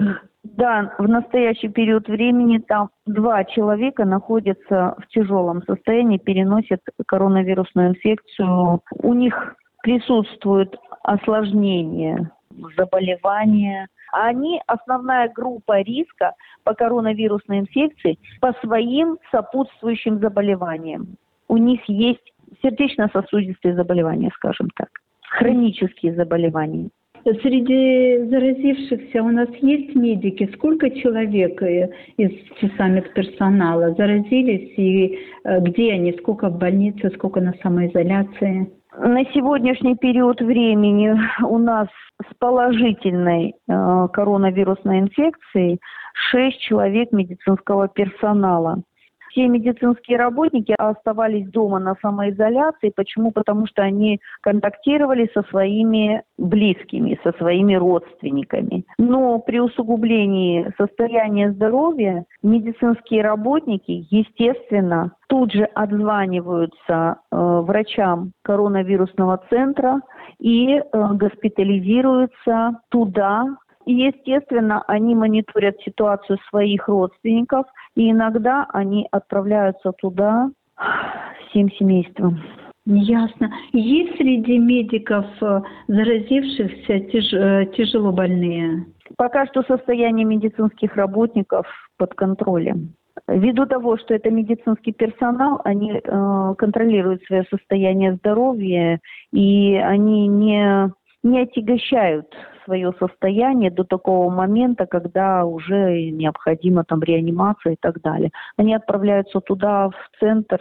Да, в настоящий период времени там 2 человека находятся в тяжелом состоянии, переносят коронавирусную инфекцию. У них присутствует осложнение заболевания. Они основная группа риска по коронавирусной инфекции по своим сопутствующим заболеваниям. У них есть сердечно-сосудистые заболевания, скажем так, хронические заболевания. Среди заразившихся у нас есть медики? Сколько человек из санэпидперсонала заразились и где они? Сколько в больнице, сколько на самоизоляции? На сегодняшний период времени у нас с положительной коронавирусной инфекцией 6 человек медицинского персонала. Все медицинские работники оставались дома на самоизоляции. Почему? Потому что они контактировали со своими близкими, со своими родственниками. Но при усугублении состояния здоровья медицинские работники, естественно, тут же отзваниваются врачам коронавирусного центра и госпитализируются туда. И, естественно, они мониторят ситуацию своих родственников, и иногда они отправляются туда всем семейством. Ясно. Есть среди медиков заразившихся тяжело больные? Пока что состояние медицинских работников под контролем. Ввиду того, что это медицинский персонал, они контролируют свое состояние здоровья, и они не отягощают свое состояние до такого момента, когда уже необходима там реанимация и так далее. Они отправляются туда, в центр,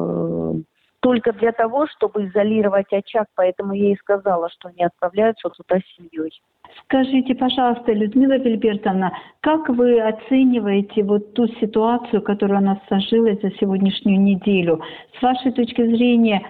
только для того, чтобы изолировать очаг, поэтому я и сказала, что они отправляются туда с семьей. Скажите, пожалуйста, Людмила Вильбертовна, как вы оцениваете вот ту ситуацию, которая у нас сложилась за сегодняшнюю неделю? С вашей точки зрения,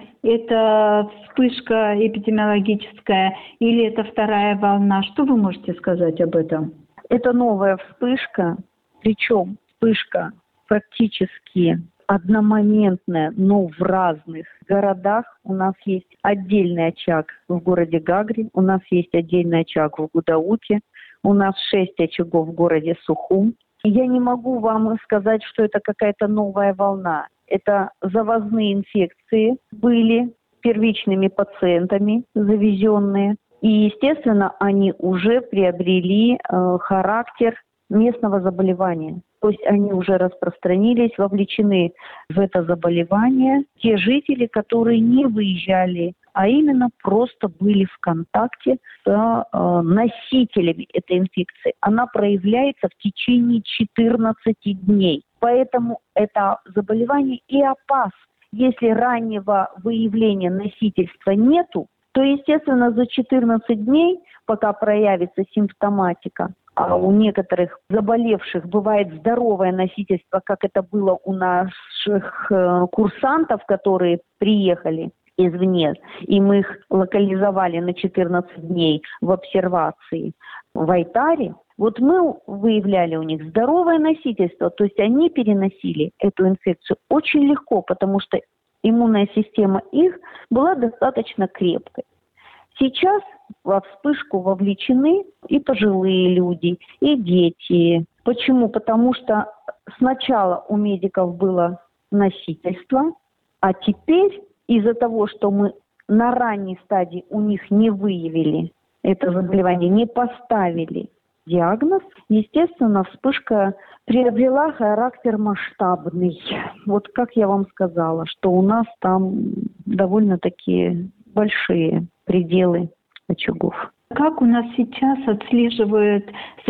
это вспышка эпидемиологическая или это вторая волна? Что вы можете сказать об этом? Это новая вспышка, причем вспышка практически одномоментная, но в разных городах. У нас есть отдельный очаг в городе Гагре, у нас есть отдельный очаг в Гудауте, у нас 6 очагов в городе Сухум. Я не могу вам сказать, что это какая-то новая волна. Это завозные инфекции были первичными пациентами завезенные. И, естественно, они уже приобрели характер местного заболевания. То есть они уже распространились, вовлечены в это заболевание те жители, которые не выезжали, а именно просто были в контакте с носителями этой инфекции. Она проявляется в течение 14 дней. Поэтому это заболевание и опасно. Если раннего выявления носительства нету, то, естественно, за 14 дней, пока проявится симптоматика, а у некоторых заболевших бывает здоровое носительство, как это было у наших курсантов, которые приехали извне, и мы их локализовали на 14 дней в обсервации в Айтаре. Вот мы выявляли у них здоровое носительство, то есть они переносили эту инфекцию очень легко, потому что иммунная система их была достаточно крепкой. Сейчас во вспышку вовлечены и пожилые люди, и дети. Почему? Потому что сначала у медиков было носительство, а теперь из-за того, что мы на ранней стадии у них не выявили это заболевание, не поставили диагноз, естественно, вспышка приобрела характер масштабный. Вот как я вам сказала, что у нас там довольно-таки большие пределы очагов. Как у нас сейчас отслеживает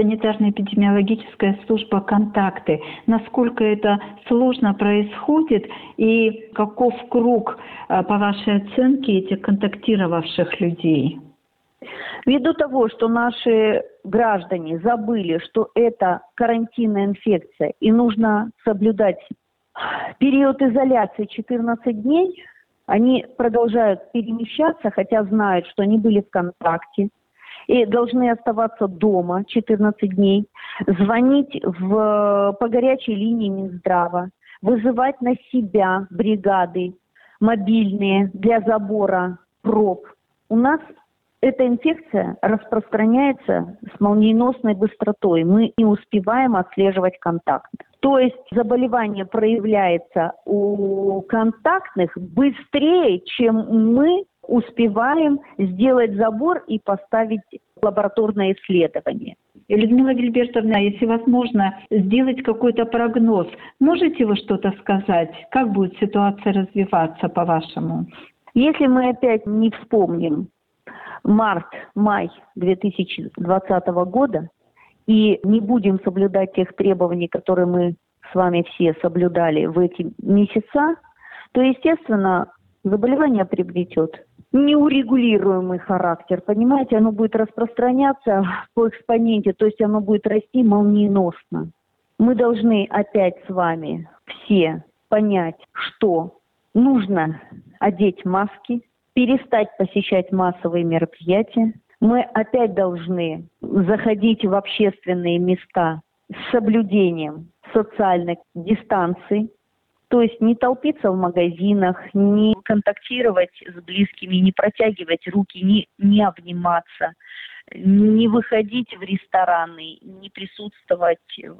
санитарно-эпидемиологическая служба контакты? Насколько это сложно происходит и каков круг, по вашей оценке, этих контактировавших людей? Ввиду того, что наши граждане забыли, что это карантинная инфекция и нужно соблюдать период изоляции 14 дней, они продолжают перемещаться, хотя знают, что они были в контакте и должны оставаться дома 14 дней, звонить по горячей линии Минздрава, вызывать на себя бригады мобильные для забора проб. У нас Эта инфекция распространяется с молниеносной быстротой. Мы не успеваем отслеживать контакт. То есть заболевание проявляется у контактных быстрее, чем мы успеваем сделать забор и поставить лабораторное исследование. Людмила Гильбертовна, если возможно, сделать какой-то прогноз. Можете вы что-то сказать? Как будет ситуация развиваться, по-вашему? Если мы опять не вспомним март-май 2020 года и не будем соблюдать тех требований, которые мы с вами все соблюдали в эти месяца, то, естественно, заболевание приобретет неурегулируемый характер. Понимаете, оно будет распространяться по экспоненте, то есть оно будет расти молниеносно. Мы должны опять с вами все понять, что нужно одеть маски, перестать посещать массовые мероприятия. Мы опять должны заходить в общественные места с соблюдением социальной дистанции, то есть не толпиться в магазинах, не контактировать с близкими, не протягивать руки, не обниматься, не выходить в рестораны, не присутствовать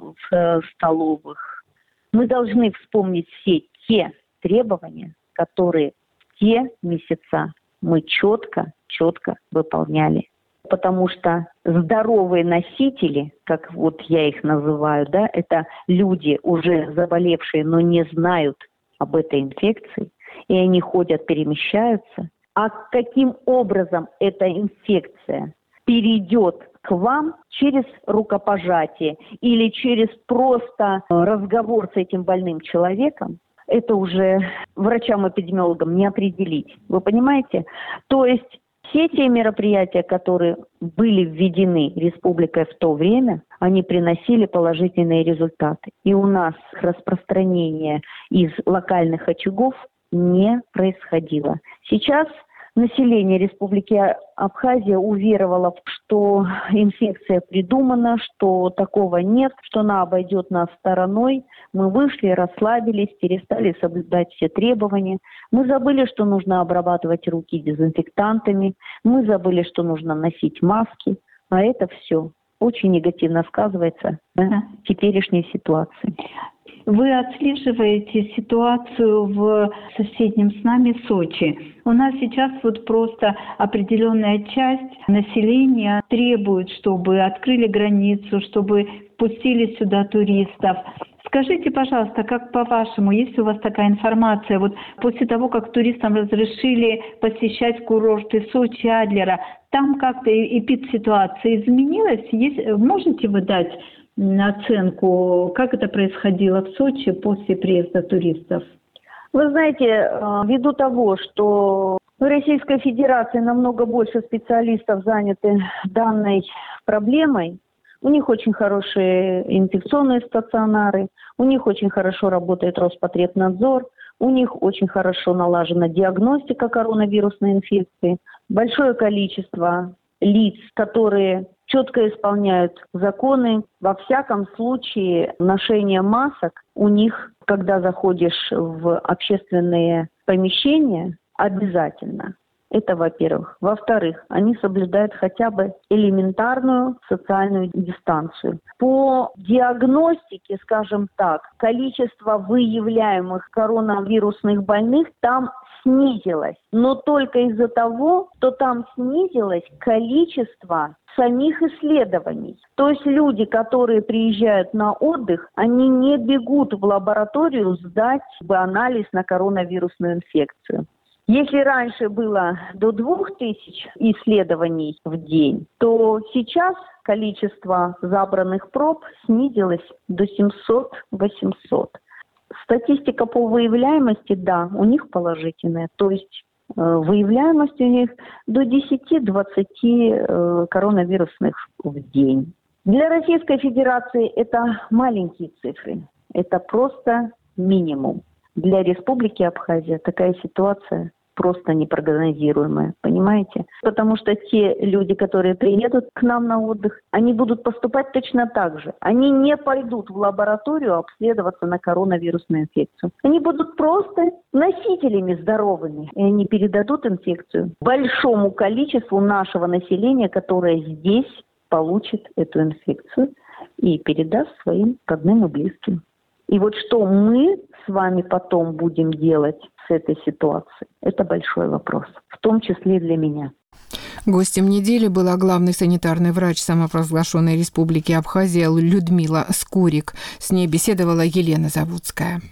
в столовых. Мы должны вспомнить все те требования, которые в те месяца мы четко выполняли. Потому что здоровые носители, как вот я их называю, да, это люди, уже заболевшие, но не знают об этой инфекции, и они ходят, перемещаются. А каким образом эта инфекция перейдет к вам через рукопожатие или через просто разговор с этим больным человеком, это уже врачам-эпидемиологам не определить. Вы понимаете? То есть все те мероприятия, которые были введены республикой в то время, они приносили положительные результаты. И у нас распространение из локальных очагов не происходило. Сейчас население Республики Абхазия уверовало, что инфекция придумана, что такого нет, что она обойдет нас стороной. Мы вышли, расслабились, перестали соблюдать все требования. Мы забыли, что нужно обрабатывать руки дезинфектантами. Мы забыли, что нужно носить маски. А это все очень негативно сказывается на теперешней ситуации. Вы отслеживаете ситуацию в соседнем с нами Сочи. У нас сейчас вот просто определенная часть населения требует, чтобы открыли границу, чтобы пустили сюда туристов. Скажите, пожалуйста, как по-вашему, есть у вас такая информация, вот после того, как туристам разрешили посещать курорты Сочи, Адлера, там как-то эпидситуация изменилась? Можете вы дать оценку, как это происходило в Сочи после приезда туристов? Вы знаете, ввиду того, что в Российской Федерации намного больше специалистов заняты данной проблемой, у них очень хорошие инфекционные стационары, у них очень хорошо работает Роспотребнадзор, у них очень хорошо налажена диагностика коронавирусной инфекции, большое количество лиц, которые четко исполняют законы. Во всяком случае, ношение масок у них, когда заходишь в общественные помещения, обязательно. Это во-первых. Во-вторых, они соблюдают хотя бы элементарную социальную дистанцию. По диагностике, скажем так, количество выявляемых коронавирусных больных там снизилось. Но только из-за того, что там снизилось количество самих исследований. То есть люди, которые приезжают на отдых, они не бегут в лабораторию сдать анализ на коронавирусную инфекцию. Если раньше было до 2000 исследований в день, то сейчас количество забранных проб снизилось до 700-800. Статистика по выявляемости, да, у них положительная. То есть выявляемость у них до 10-20 коронавирусных в день. Для Российской Федерации это маленькие цифры. Это просто минимум. Для Республики Абхазия такая ситуация просто непрогнозируемое, понимаете? Потому что те люди, которые приедут к нам на отдых, они будут поступать точно так же. Они не пойдут в лабораторию обследоваться на коронавирусную инфекцию. Они будут просто носителями здоровыми, и они передадут инфекцию большому количеству нашего населения, которое здесь получит эту инфекцию и передаст своим родным и близким. И вот что мы с вами потом будем делать с этой ситуацией, это большой вопрос, в том числе и для меня. Гостем недели была главный санитарный врач самопровозглашенной Республики Абхазия Людмила Скурик. С ней беседовала Елена Заводская.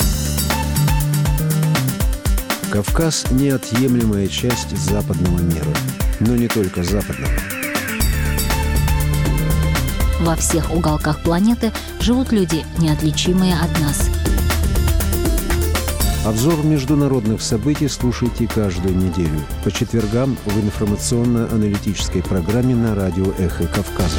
Кавказ – неотъемлемая часть западного мира, но не только западного. Во всех уголках планеты живут люди, неотличимые от нас. Обзор международных событий слушайте каждую неделю по четвергам в информационно-аналитической программе на радио «Эхо Кавказа».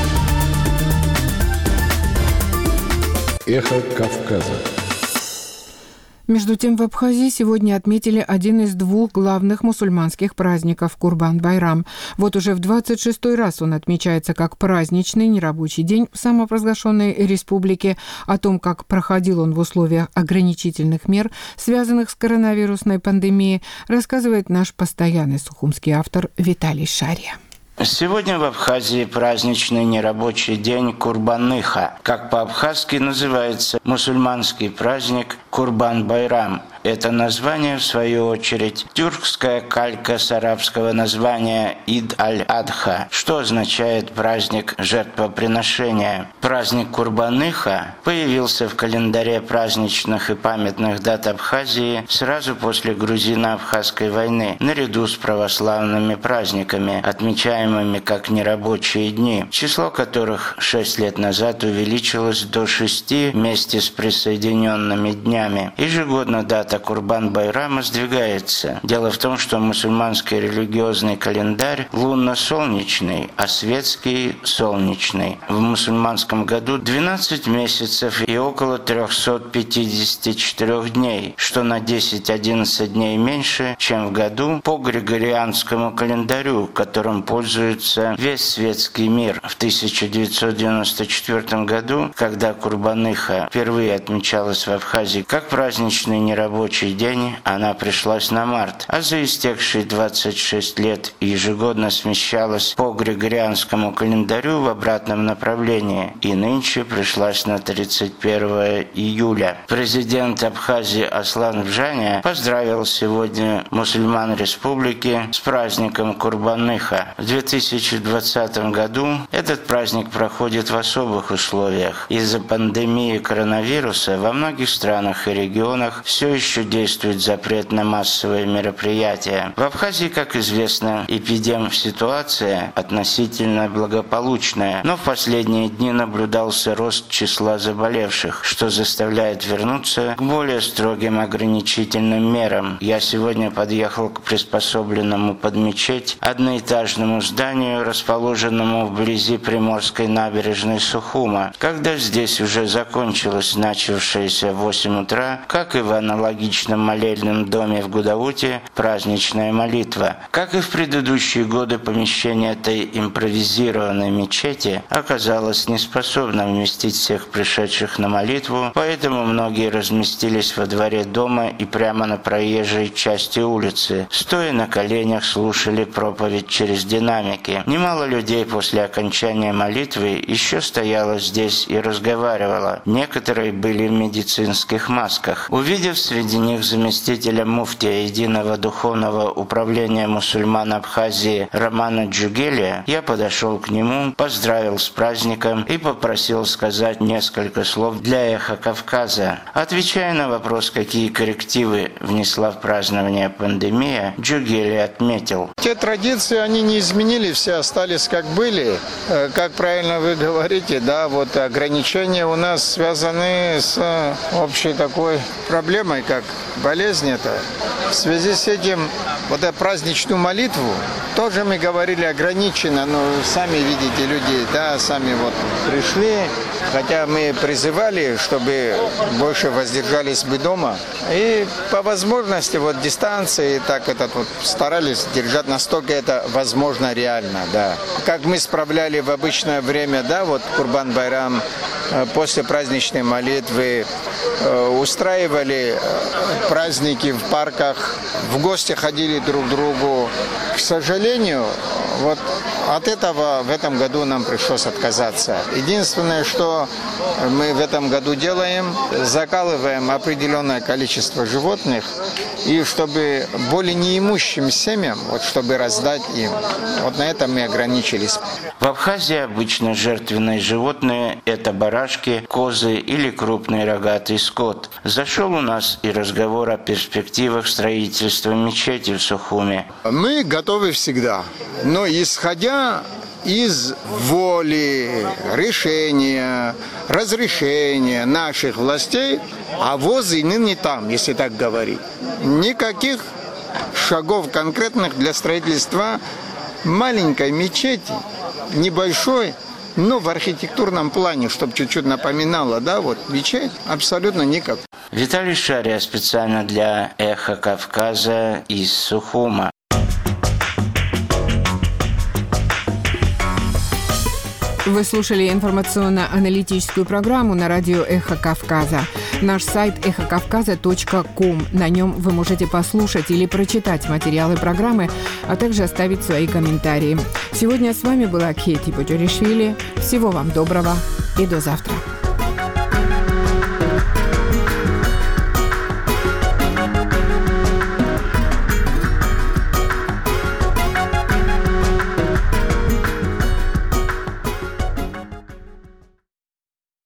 «Эхо Кавказа». Между тем, в Абхазии сегодня отметили один из двух главных мусульманских праздников – Курбан-Байрам. Вот уже в 26-й раз он отмечается как праздничный нерабочий день в самопровозглашенной республике. О том, как проходил он в условиях ограничительных мер, связанных с коронавирусной пандемией, рассказывает наш постоянный сухумский автор Виталий Шария. Сегодня в Абхазии праздничный нерабочий день Курбан-Иха. Как по-абхазски называется мусульманский праздник Курбан-Байрам. Это название, в свою очередь, тюркская калька с арабского названия Ид-аль-Адха, что означает праздник жертвоприношения. Праздник Курбан-Иха появился в календаре праздничных и памятных дат Абхазии сразу после Грузино-Абхазской войны, наряду с православными праздниками, отмечаемыми как нерабочие дни, число которых 6 лет назад увеличилось до 6 вместе с присоединенными днями. Ежегодно дата Курбан-Байрама сдвигается. Дело в том, что мусульманский религиозный календарь лунно-солнечный, а светский – солнечный. В мусульманском году 12 месяцев и около 354 дней, что на 10-11 дней меньше, чем в году по григорианскому календарю, которым пользуется весь светский мир. В 1994 году, когда Курбан-Иха впервые отмечалась в Абхазии как праздничный нерабочий день, она пришлась на март, а за истекшие 26 лет ежегодно смещалась по григорианскому календарю в обратном направлении и нынче пришлась на 31 июля. Президент Абхазии Аслан Бжаня поздравил сегодня мусульман республики с праздником Курбан-Иха. В 2020 году этот праздник проходит в особых условиях. Из-за пандемии коронавируса во многих странах и регионах все еще действует запрет на массовые мероприятия. В Абхазии, как известно, эпидемситуация относительно благополучная, но в последние дни наблюдался рост числа заболевших, что заставляет вернуться к более строгим ограничительным мерам. Я сегодня подъехал к приспособленному под мечеть одноэтажному зданию, расположенному вблизи Приморской набережной Сухума, когда здесь уже закончилась начавшаяся в 8 утра, как и в аналогичном молельном доме в Гудауте, праздничная молитва. Как и в предыдущие годы, помещение этой импровизированной мечети оказалось неспособно вместить всех пришедших на молитву, поэтому многие разместились во дворе дома и прямо на проезжей части улицы. Стоя на коленях, слушали проповедь через динамики. Немало людей после окончания молитвы еще стояло здесь и разговаривало. Некоторые были в медицинских масках. Увидев среди них заместителя муфтия Единого духовного управления мусульман Абхазии Романа Джугелия, я подошел к нему, поздравил с праздником и попросил сказать несколько слов для «Эхо Кавказа». Отвечая на вопрос, какие коррективы внесла в празднование пандемия, Джугели отметил: те традиции, они не изменились, все остались как были. Как правильно вы говорите, да, вот ограничения у нас связаны с общей такой проблемой, как болезнь это. В связи с этим вот эту праздничную молитву тоже мы говорили ограниченно, но сами видите людей, да, сами вот пришли, Хотя мы призывали, чтобы больше воздержались бы дома. И по возможности вот дистанции так старались держать настолько это возможно реально, да. Как мы справляли в обычное время, да, вот Курбан-Байрам, после праздничной молитвы, устраивали праздники в парках, в гости ходили друг к другу. К сожалению, вот от этого в этом году нам пришлось отказаться. Единственное, что мы в этом году делаем, закалываем определенное количество животных, и чтобы более неимущим семьям, вот чтобы раздать им. Вот на этом мы ограничились. В Абхазии обычно жертвенные животные – это барашки, козы или крупный рогатый скот. Зашел у нас и разговор о перспективах строительства мечети в Сухуме. Мы готовы всегда, но исходя из воли, решения, разрешения наших властей, а ВОЗ и ныне там, если так говорить. Никаких шагов конкретных для строительства маленькой мечети, небольшой, но в архитектурном плане, чтобы чуть-чуть напоминало, да, вот мечеть, абсолютно никак. Виталий Шария специально для «Эхо Кавказа» из Сухума. Вы слушали информационно-аналитическую программу на радио «Эхо Кавказа». Наш сайт эхокавказа.ком. На нем вы можете послушать или прочитать материалы программы, а также оставить свои комментарии. Сегодня с вами была Кети Боджоришвили. Всего вам доброго и до завтра.